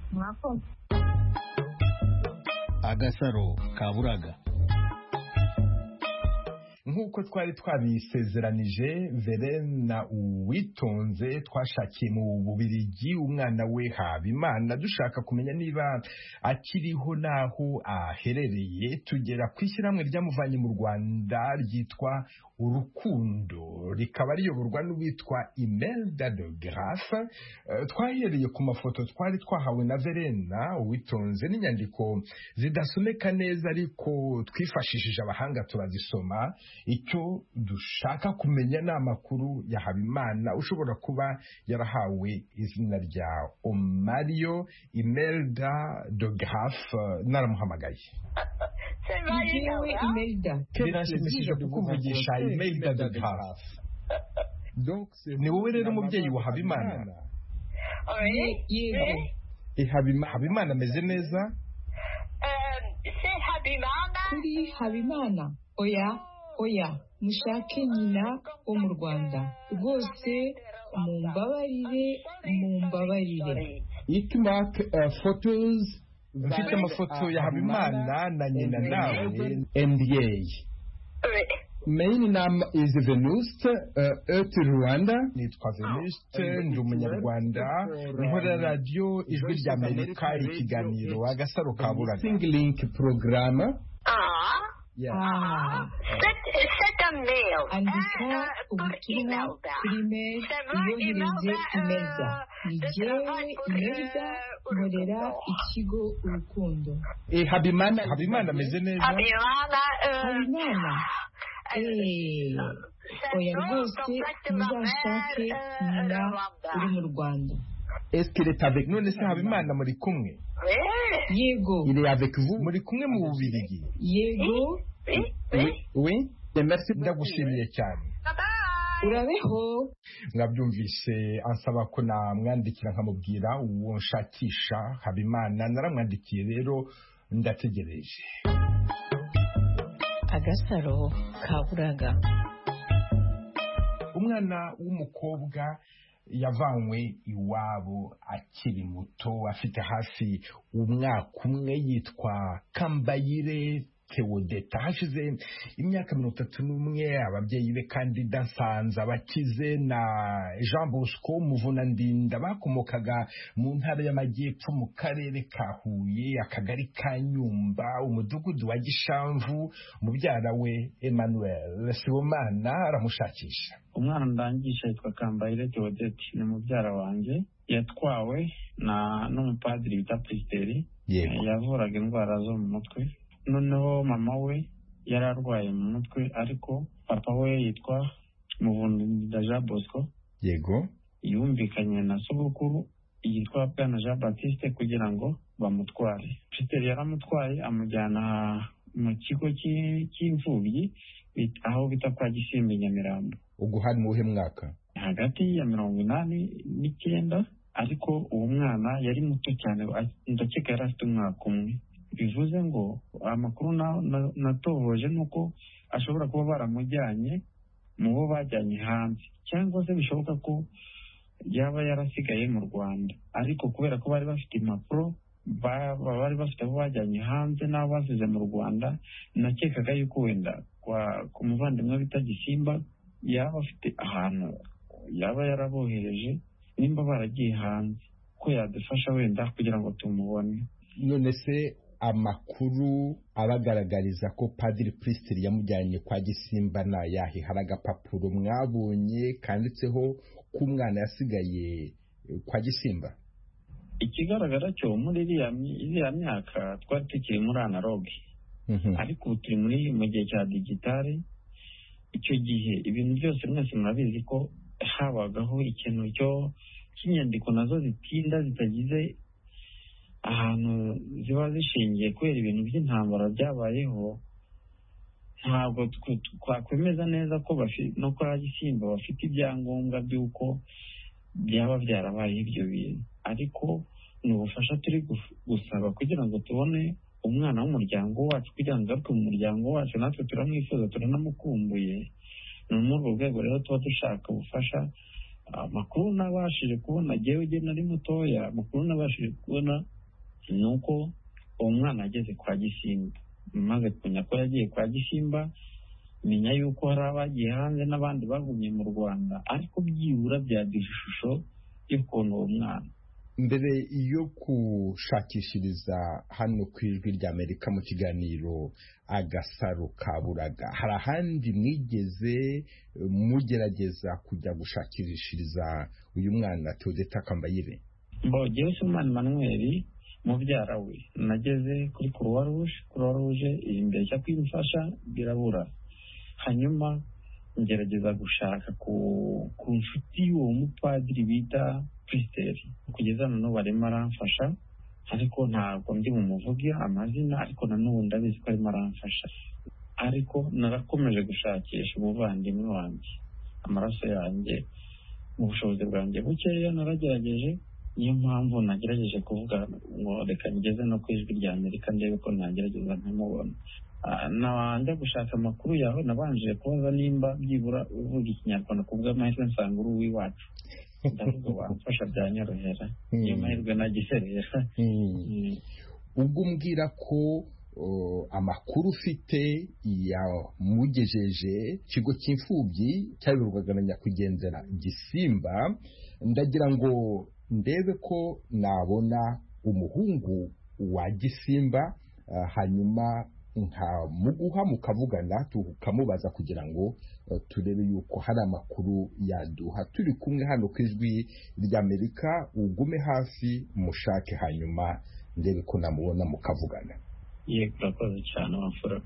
Agasaro Kaburaga. Nk'uko twari twabisezeranije, Verena Uwitonze twashakiye mu Bubiligi umwana we Habimana, dushaka kumenya niba akiriho naho aherereye. Tugera ku ishyirahamwe ryamuvanye mu Rwanda ryitwa Urukundo, rikaba riyoborwa n'uwitwa Imelda de Graaf. Uh, twahereye ku mafoto twari twahawe na Verena Uwitonze n'inyandiko zidasomeka neza, ariko twifashishije abahanga turazisoma. Icyo dushaka kumenya ni amakuru ya Habimana ushobora kuba yarahawe izina rya Omario. Imelda de Graaf naramuhamagaye. Njyewe Imelda, birashimishije kukuvugisha Imelda de Graaf. Ni wowe rero umubyeyi wa Habimana? Yego. Habimana ameze neza? Kuri Habimana? Oya oya, mushake nyina wo mu Rwanda rwose, mumbabarire mumbabarire. Itmark uh, photos. Mfite amafoto ya Habimana na nyina nawe. N D A. Mein Name is Venuste, Earth Rwanda. Nitwa Venuste, ndi umunyarwanda, nkora radio Ijwi ry'Amerika, ikiganiro Agasaro Kaburaga. Singlink program. Ah. Yeah. Ah. Set a mail. Andika ubutumwa kuri mail uyohereze Imelda. Ni jyewe Imelda, nkorera ikigo Urukundo. Eh, Habimana Habimana ameze neza? Habimana. Habimana. Eh, oya rwose muzashake nyina uri mu Rwanda. Est-ce qu'il est avec nous? None se Habimana muri kumwe? Yego. Il est avec vous? Muri kumwe mu Bubiligi? Yego. Oui, oui. Merci, ndagushimiye cyane. Urabeho. Mwabyumvise ansaba ko namwandikira nkamubwira uwo nshakisha Habimana. Naramwandikiye rero ndategereje. Agasaro Kaburaga. Umwana w'umukobwa yavanywe iwabo akiri muto, afite hafi umwaka umwe, yitwa Kambayire Theodeta. Hashize imyaka mirongo itatu n'umwe ababyeyi be kandi Dansanza bakize na Jean Bosco Muvunandinda bakomokaga mu ntara y'Amajyepfo mu karere ka Huye, akagari ka Nyumba, umudugudu wa Gishamvu. Mubyara we Emmanuel Sibomana aramushakisha. Umwana ndangisha yitwa Kambayire Theodeta, ni mubyara wanjye, yatwawe na n'umupadiri bita Pristeri, yavuraga indwara zo mu mutwe. Noneho mama we yari arwaye mu mutwe, ariko papa we yitwa Muvunandinda Jean Bosco. Yego. Yumvikanye na sogokuru yitwa Bwana Jean Baptiste kugira ngo bamutware. Pristeri yaramutwaye amujyana mu kigo cy'imfubyi aho bita kwa Gisimbi Nyamirambo. Ubwo hari mu buhe mwaka? Hagati ya mirongo inani n'icyenda, ariko uwo mwana yari muto cyane, ndakeka yari afite umwaka umwe. Bivuze ngo amakuru natohoje nuko ashobora kuba baramujyanye mu bo bajyanye hanze, cyangwa se bishoboka ko yaba yarasigaye mu Rwanda, ariko kubera ko bari bafite impapuro bari bafite abo bajyanye hanze n'abo basize mu Rwanda, nakekaga yuko wenda ku muvandimwe bita Gisimba yaba afite ahantu yaba yarabohereje nimba baragiye hanze, ko yadufasha wenda kugira ngo tumubone. None se amakuru abagaragariza ko Padiri Priscilla yamujyanye kwa Gisimba na yahi, hari agapapuro mwabonye kanditseho ko umwana yasigaye kwa Gisimba? Ikigaragara cyo muri iriya myaka twari tukiri muri analogue, ariko ubu turi muri mu gihe cya digitale. Icyo gihe ibintu byose mwese murabizi ko habagaho ikintu cyo cy'inyandiko nazo zitinda zitagize ahantu ziba zishingiye kubera ibintu by'intambara byabayeho. Ntabwo twakwemeza neza ko no kwa Gisimba bafite ibyangombwa by'uko byaba byarabaye ibyo bintu, ariko ni ubufasha turi gusaba kugira ngo tubone umwana w'umuryango wacu, kugira ngo agaruke mu muryango wacu. Natwe turamwifuza, turanamukumbuye. Ni muri urwo rwego rero tuba dushaka ubufasha. Amakuru nabashije kubona jyewe jye nari mutoya, amakuru nabashije kubona ni uko uwo mwana ageze kwa Gisimba. Maze kumenya ko yagiye kwa Gisimba, menya yuko hari abagiye hanze n'abandi bagumye mu Rwanda, ariko byibura byaduha ishusho y'ukuntu uwo mwana. Mbere yo gushakishiriza hano ku Ijwi ry'Amerika mu kiganiro Agasaro Kaburaga, hari ahandi mwigeze mugerageza kujya gushakishiriza uyu mwana Theodeta Kambayire? Mbogeye Sumani Manuel mubyara we, nageze kuri Croix Rouge, Croix Rouge imbere cyo kwimfasha birabura. Hanyuma ngerageza gushaka ku ku nshuti y'uwo mupadiri bita Priscilla, kugeza none barimo aramfasha, ariko ntabwo ndi mu muvugi amazina, ariko nanone ndabizi ko arimo aramfasha. Ariko narakomeje gushakisha umuvandimwe wanjye, amaraso yanjye mu bushobozi bwanjye bukeya naragerageje. Niyo mpamvu nagerageje kuvuga ngo reka ngeze no ku Ijwi ry'Amerika ndebe ko nagerageza nkamubona. Nabanje gushaka amakuru yawe, nabanje kubaza nimba byibura uvuga Ikinyarwanda, kubwa amahirwe nsanga uri uw'iwacu. Ndavuga wamfasha byanyorohera, iyo mahirwe nagiserera. Ubwo umbwira ko amakuru ufite yamugejeje ikigo cy'imfubyi cyayoborwaga na nyakwigendera Gisimba, ndagira ngo ndebe ko nabona umuhungu wa Gisimba, hanyuma nkamuguha mukavugana tukamubaza kugira ngo turebe yuko hari amakuru yaduha. Turi kumwe hano ku Ijwi ry'Amerika, ugume hafi mushake, hanyuma ndebe ko namubona mukavugana. Yego, urakoze cyane wamfura.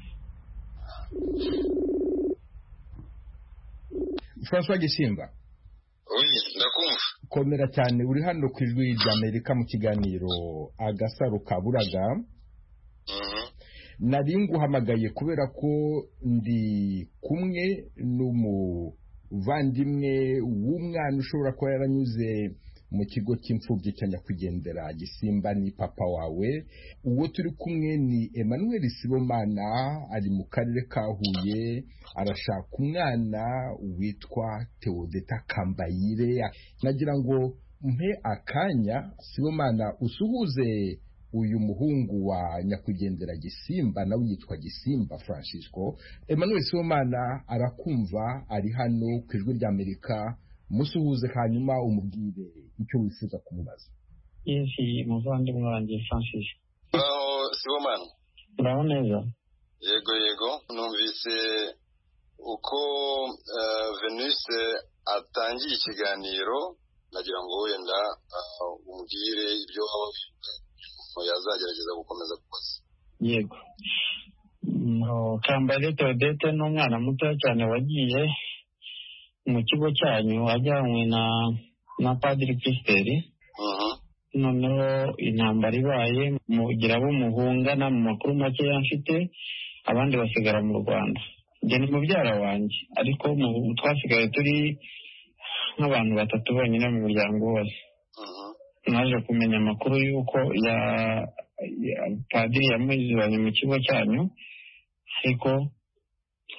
François Gisimba. Oui, ndakumva. Komera cyane, uri hano ku Ijwi ry'Amerika mu kiganiro Agasaro Kaburaga. Mhm. Nari nguhamagaye kubera ko ndi kumwe n'umuvandimwe w'umwana ushobora kuba yaranyuze mu kigo cy'imfubyi cya nyakwigendera Gisimba, ni papa wawe. Uwo turi kumwe ni Emmanuel Sibomana, ari mu karere ka Huye, arashaka umwana witwa Theodeta Kambayire. Nagira ngo mpe akanya Sibomana usuhuze uyu muhungu wa nyakwigendera Gisimba, nawe yitwa Gisimba Francisco. Emmanuel Sibomana arakumva, ari hano ku Ijwi ry'Amerika. Musuhuze hanyuma umubwire icyo wifuza kumubaza. Yesi, muvandimwe wanjye Francis. Aho Sibomana. Uraho neza? Yego yego, numvise uko uh, Venus atangiye ikiganiro, nagira ngo wenda uh, umbwire ibyo yazagerageza gukomeza kukoza. Yego. No, Kambayire Theodete n'umwana muto cyane wagiye mu kigo cyanyu ajyanywe na na Padiri Priscilla. Mhm. Noneho intambara ibaye mugira bo muhungana, mu makuru make yamfite, abandi basigara mu Rwanda. Njye ni mubyara wanjye, ariko mu twasigaye turi nk'abantu batatu bonyine mu muryango wose. Naje kumenya amakuru y'uko ya, ya Padiri yamuzanye mu kigo cyanyu, ariko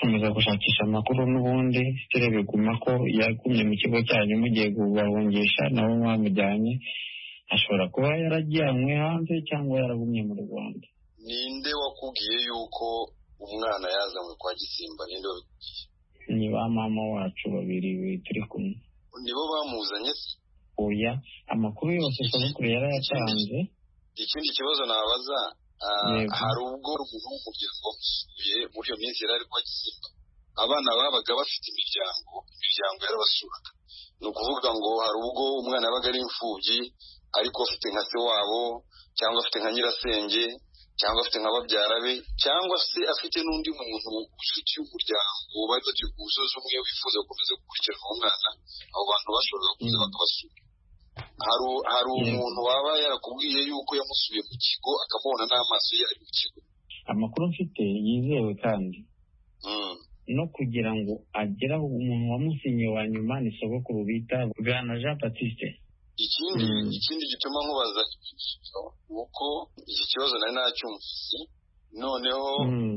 dukomeza gushakisha amakuru n'ubundi sitire biguma ko yagumye mu kigo cyanyu mugiye kubahungisha nabo mwamujyanye ashobora kuba yarajyanywe hanze cyangwa yaragumye mu Rwanda. Ninde wakubwiye yuko umwana yazanywe kwa Gisimba? Ninde wabikubwiye? Ni ba mama wacu babiri turi kumwe. Nibo bamuzanye se? Oya, amakuru yose sogokuru yarayatanze. Ikindi kibazo nabaza, hari ubwo umuntu umuryango usuye muri iyo minsi yari kwa Gisimba, abana babaga bafite imiryango imiryango yarabasuraga. Ni ukuvuga ngo hari ubwo umwana yabaga ari imfubyi ariko afite nka se wabo cyangwa afite nka nyirasenge cyangwa afite nka babyara be cyangwa se afite n'undi muntu ufite umuryango bari batuye ku musozi umwe wifuza gukomeza gukurikirana umwana, abo bantu bashobora kuza bakabasura. Hari hari umuntu waba yarakubwiye yuko yamusubiye mu kigo akamubona n'amaso ye ari mu kigo? Amakuru mfite yizewe kandi no kugira ngo agere aho umuntu wamusinye wa nyuma ni sogokuru bita Bwana Jean Baptiste. Ikindi ikindi gituma nkubaza uko iki kibazo nari nacyumvise, noneho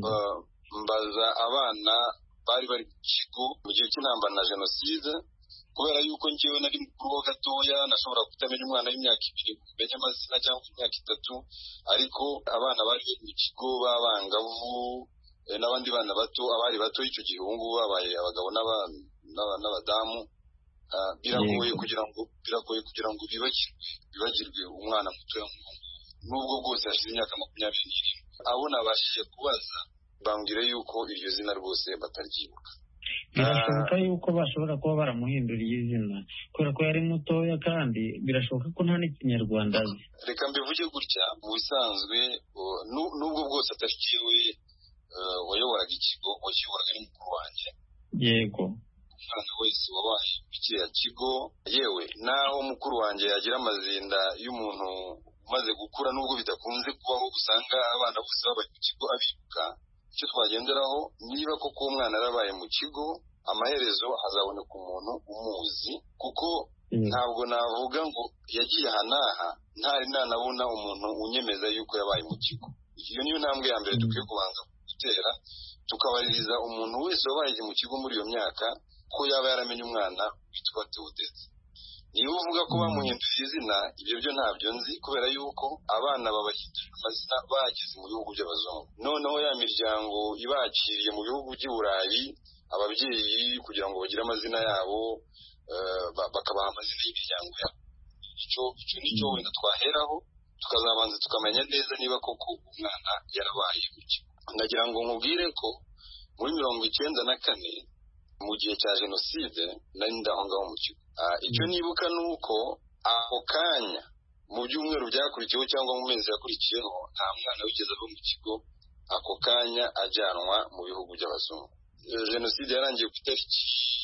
mbaza abana bari bari mu kigo mu gihe cy'intambara na jenoside, kubera yuko njyewe nari mukuru ho gatoya nashobora kutamenya umwana w'imyaka ibiri kumenya amazina cyangwa imyaka itatu, ariko abana bari bari mu kigo b'abangavu n'abandi bana bato abari bato icyo gihe ubu ngubu babaye abagabo n'abadamu, biragoye kugira ngo biragoye kugira ngo bibagirwe bibagirwe umwana muto nubwo bwose hashize imyaka makumyabiri n'irindwi. Abo nabashije kubaza bambwira yuko iryo zina rwose bataryibuka. Birashoboka yuko bashobora kuba baramuhinduriye izina kubera ko yari mutoya kandi birashoboka ko nta n'ikinyarwanda azi. Reka mbivuge gutya, mu bisanzwe nubwo bwose atashyikiwe wayoboraga ikigo wakiyoboraga ni mukuru wanjye. Yego, umwana wese wabaye kiriya kigo, yewe naho mukuru wanjye yagira amazinda y'umuntu umaze gukura, nubwo bidakunze kubaho usanga abana bose babaye mu kigo abibuka. Icyo twagenderaho niba koko umwana yarabaye mu kigo, amaherezo hazaboneka umuntu umuzi, kuko ntabwo navuga ngo yagiye aha n'aha ntari nanabona umuntu unyemeza yuko yabaye mu kigo. Iyo niyo ntambwe ya mbere dukwiye kubanza gutera, tukabaririza umuntu wese wabaye mu kigo muri iyo myaka ko yaba yaramenye umwana witwa Theodete. Niba uvuga ko bamuhinduye izina, ibyo byo ntabyo nzi, kubera yuko abana babahindura amazina bageze mu bihugu by'abazungu. Noneho ya miryango ibakiriye mu bihugu by'i Burayi, ababyeyi kugira ngo bagire amazina yabo bakabaha amazina y'imiryango yabo. Icyo nicyo wenda twaheraho tukazabanza tukamenya neza niba koko umwana yarabaye mu kigo. Ndagira ngo nkubwire ko muri mirongo icyenda na kane mu gihe cya jenoside nari ndaho ngaho mu kigo. Icyo nibuka ni uko ako kanya mu byumweru byakurikiyeho cyangwa mu mezi yakurikiyeho nta mwana wigeze ava mu kigo ako kanya ajyanwa mu bihugu by'abazungu. Jenoside yarangiye ku itariki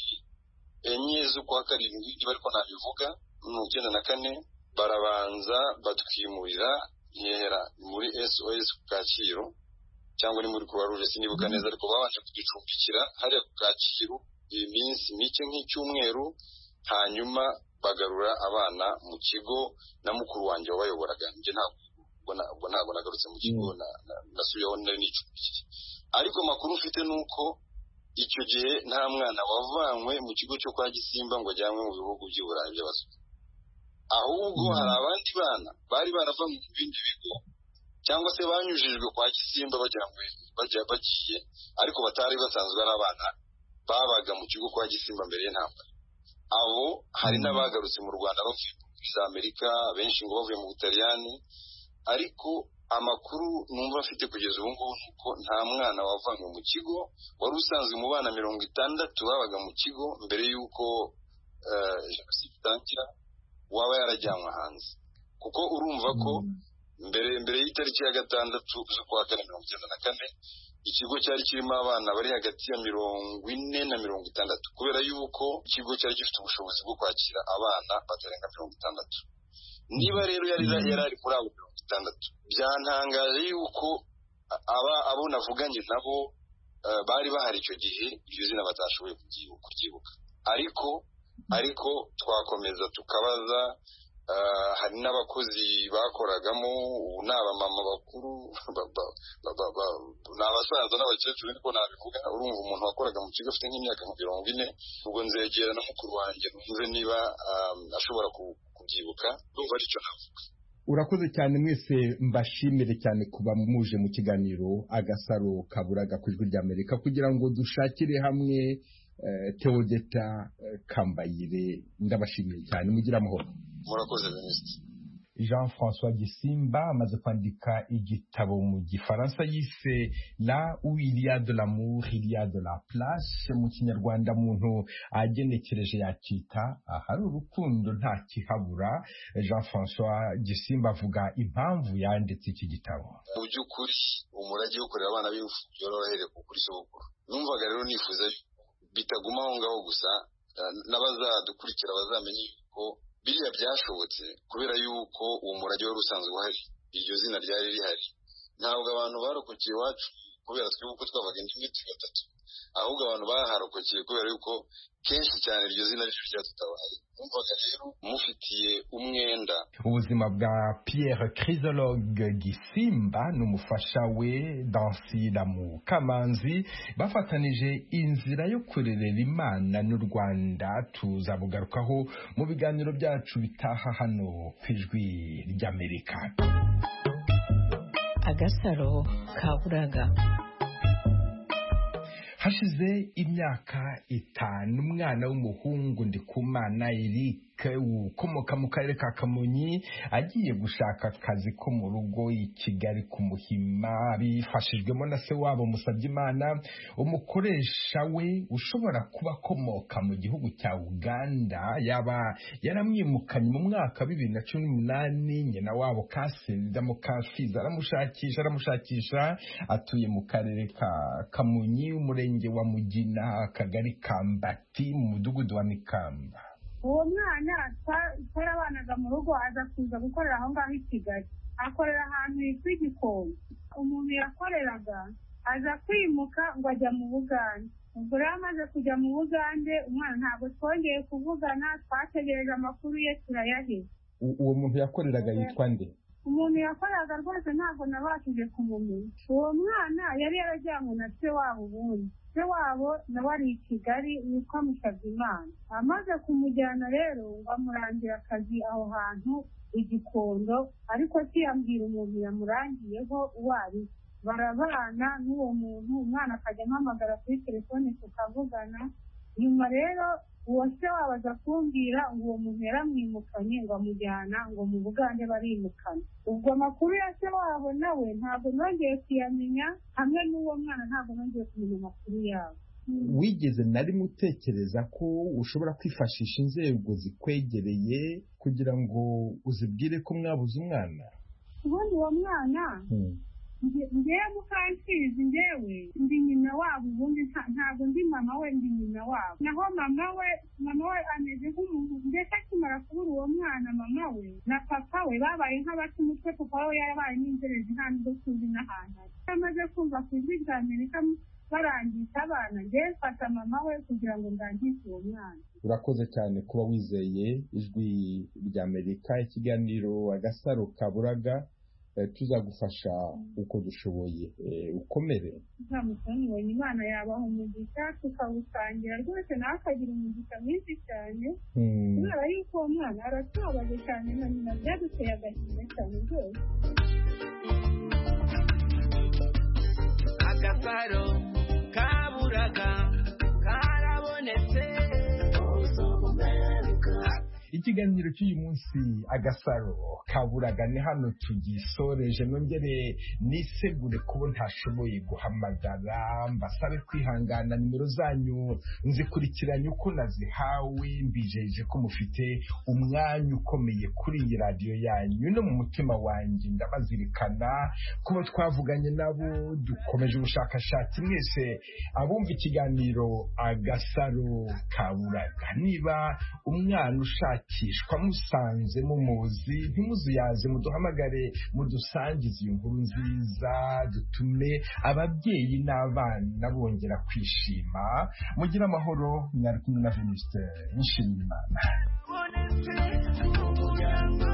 enye z'ukwa karindwi niba ariko nabivuga, mirongo icyenda na kane barabanza batwimurira nkera muri S O S ku Kacyiru cyangwa ni muri Croix Rouge sinibuka neza, ariko babanje kugicumbikira hariya ku Kacyiru iminsi mike nk'icyumweru, hanyuma bagarura abana mu kigo na mukuru wanjye wabayoboraga. Njye ntabwo ntabwo nagarutse mu kigo, nasubiyeho nari nicumbikiye. Ariko amakuru ufite ni uko icyo gihe nta mwana wavanywe mu kigo cyo kwa Gisimba ngo ajyanwe mu bihugu by'i Burayi by'abazungu, ahubwo hari abandi bana bari baravanywe mu bindi bigo cyangwa se banyujijwe kwa Gisimba bajyanywe bajya bagiye, ariko batari basanzwe ari abana babaga mu kigo kwa Gisimba mbere y'intambara. Abo hari n'abagarutse mu Rwanda bavuye muri Amerika, benshi ngo bavuye mu Butaliyani, ariko amakuru numva afite kugeza ubu ngubu ni uko nta mwana wavanywe mu kigo wari usanzwe mu bana mirongo itandatu babaga mu kigo mbere y'uko jenoside itangira waba yarajyanwe hanze. Kuko urumva ko mbere mbere y'itariki ya gatandatu z'ukwa kane mirongo icyenda na kane ikigo cyari kirimo abana bari hagati ya mirongo ine na mirongo itandatu, kubera yuko ikigo cyari gifite ubushobozi bwo kwakira abana batarenga mirongo itandatu. Niba rero yari yari muri abo mirongo itandatu, byantangaje yuko aba abo navuganye nabo bari bahari icyo gihe iryo zina batashoboye kuryibuka. Ariko ariko twakomeza tukabaza hari n'abakozi bakoragamo ubu ni abamama bakuru ni abasaza n'abakecuru niko nabivuga. urumva umuntu wakoraga mu kigo afite nk'imyaka nka mirongo ine, ubwo nzegera na mukuru wanjye numve niba ashobora kubyibuka. ndumva aricyo navuga. Urakoze cyane mwese, mbashimire cyane kuba muje mu kiganiro Agasaro Kaburaga ku Ijwi ry'Amerika kugira ngo dushakire hamwe Theodeta Kambayire. Ndabashimiye cyane, mugira amahoro. Murakoze Minisitiri. Jean-François Gisimba amaze kwandika igitabo mu gifaransa yise La où il y a de l'amour il y a de la place. Mu kinyarwanda muntu agenekereje yakita ahari urukundo nta kihabura. Jean-François Gisimba avuga impamvu yanditse iki gitabo. Mu by'ukuri umurage wo kurera abana b'imfubyi yorohere kuri sogokuru. Numvaga rero nifuza bitaguma aho ngaho gusa, n'abazadukurikira bazamenye ko biriya byashobotse kubera yuko uwo murage wari usanzwe uhari, iryo zina ryari rihari. Ntabwo abantu barokokeye iwacu kubera twebwe twabaga indimi gatatu, ahubwo abantu baharokokeye kubera yuko kenshi cyane iryo zina ryo ryatutabaye. Numvaga rero mufitiye umwenda. Ubuzima bwa Pierre Chrysologue Gisimba n'umufasha we Dansila Mukamanzi bafatanije inzira yo kurerera Imana n'u Rwanda. Tuzabugarukaho mu biganiro byacu bitaha hano ku Ijwi ry'Amerika. Agasaro Kaburaga. Hashize imyaka itanu umwana w'umuhungu Ndikumana Eric ukomoka mu karere ka Kamonyi agiye gushaka akazi ko mu rugo i Kigali ku Muhima, bifashijwemo na se wabo Musabyimana, umukoresha we ushobora kuba akomoka mu gihugu cya Uganda. Yaba yaramwimukanye mu mwaka bibiri na cumi n'umunani. Nyina wabo Kasinda Mukafiza aramushakisha aramushakisha atuye mu karere ka Kamonyi, umurenge wa Mugina, akagari ka Mbati, mu mudugudu wa Mikamba. Uwo mwana twarabanaga mu rugo, aza kuza gukorera aho ngaho i Kigali, akorera ahantu hitwa Igikombe. Umuntu yakoreraga aza kwimuka ngo ajya mu Bugande. Ubwo rero amaze kujya mu Bugande, umwana ntabwo twongeye kuvugana, twategereje amakuru ye turayaheza. Uwo muntu yakoreraga yitwa nde? Umuntu yakoreraga rwose ntabwo nabashije kumumenya. Uwo mwana yari yarajyanywe na se wabo ubundi. Se wabo nawe ari i Kigali witwa Musabyimana. Amaze kumujyana rero ngo amurangira akazi aho hantu Igikondo, ariko siyambwira umuntu yamurangiyeho uwo ari. Barabana n'uwo muntu, umwana akajya ampamagara kuri telefone tukavugana. Nyuma rero uwo se wabo aza kumbwira ngo uwo muntu yaramwimukanye ngo amujyana ngo mu Bugande barimukana. Ubwo amakuru ya se wabo nawe ntabwo nongeye kuyamenya, hamwe n'uwo mwana ntabwo nongeye kumenya amakuru yabo. Wigeze na rimwe utekereza ko ushobora kwifashisha inzego zikwegereye kugira ngo uzibwire ko mwabuze umwana? Ubundi uwo mwana ngewe Mukansizi, ngewe ndi nyina wabo, ubundi ntabwo ndi mama we, ndi nyina wabo. Naho mama we mama we ameze nk'umuntu, ndetse akimara kubura uwo mwana mama we na papa we babaye nk'abata umutwe. Papa we yarabaye n'inzerezi nta n'ubwo tuzi n'ahantu ari. Amaze kumva ku Ijwi ry'Amerika barangisha abana, ngewe mfata mama we kugira ngo ndangishe uwo mwana. Urakoze cyane kuba wizeye Ijwi ry'Amerika. Ikiganiro Agasaro Kaburaga tuzagufasha uko dushoboye, ukomere. Ntamusonibonye Imana yabaha umugisha tukawusangira rwose, nawe akagira umugisha mwinshi cyane, kubera yuko uwo mwana aratubabaje cyane na nyina, byaduteye agahinda cyane rwose. Agasaro Kaburaga karabonetse. Ikiganiro cy'uyu munsi Agasaro Kaburaga ni hano tugisoreje. Nongere nisegure kubo ntashoboye guhamagara, mbasabe kwihangana. Nimero zanyu nzikurikiranye uko nazihawe, mbijeje ko mufite umwanya ukomeye kuri iyi radiyo yanyu no mu mutima wanjye. Ndabazirikana kuba twavuganye nabo, dukomeje ubushakashatsi. Mwese abumva ikiganiro Agasaro Kaburaga, niba umwana ushaka kishwa musanze mumuzi, ntimuzuyaze, muduhamagare, mudusangize iyi nkuru nziza, dutume ababyeyi n'abana bongera kwishima. Mugira amahoro. Mwari kumwe na Venuste Nshimiyimana. twese umuryango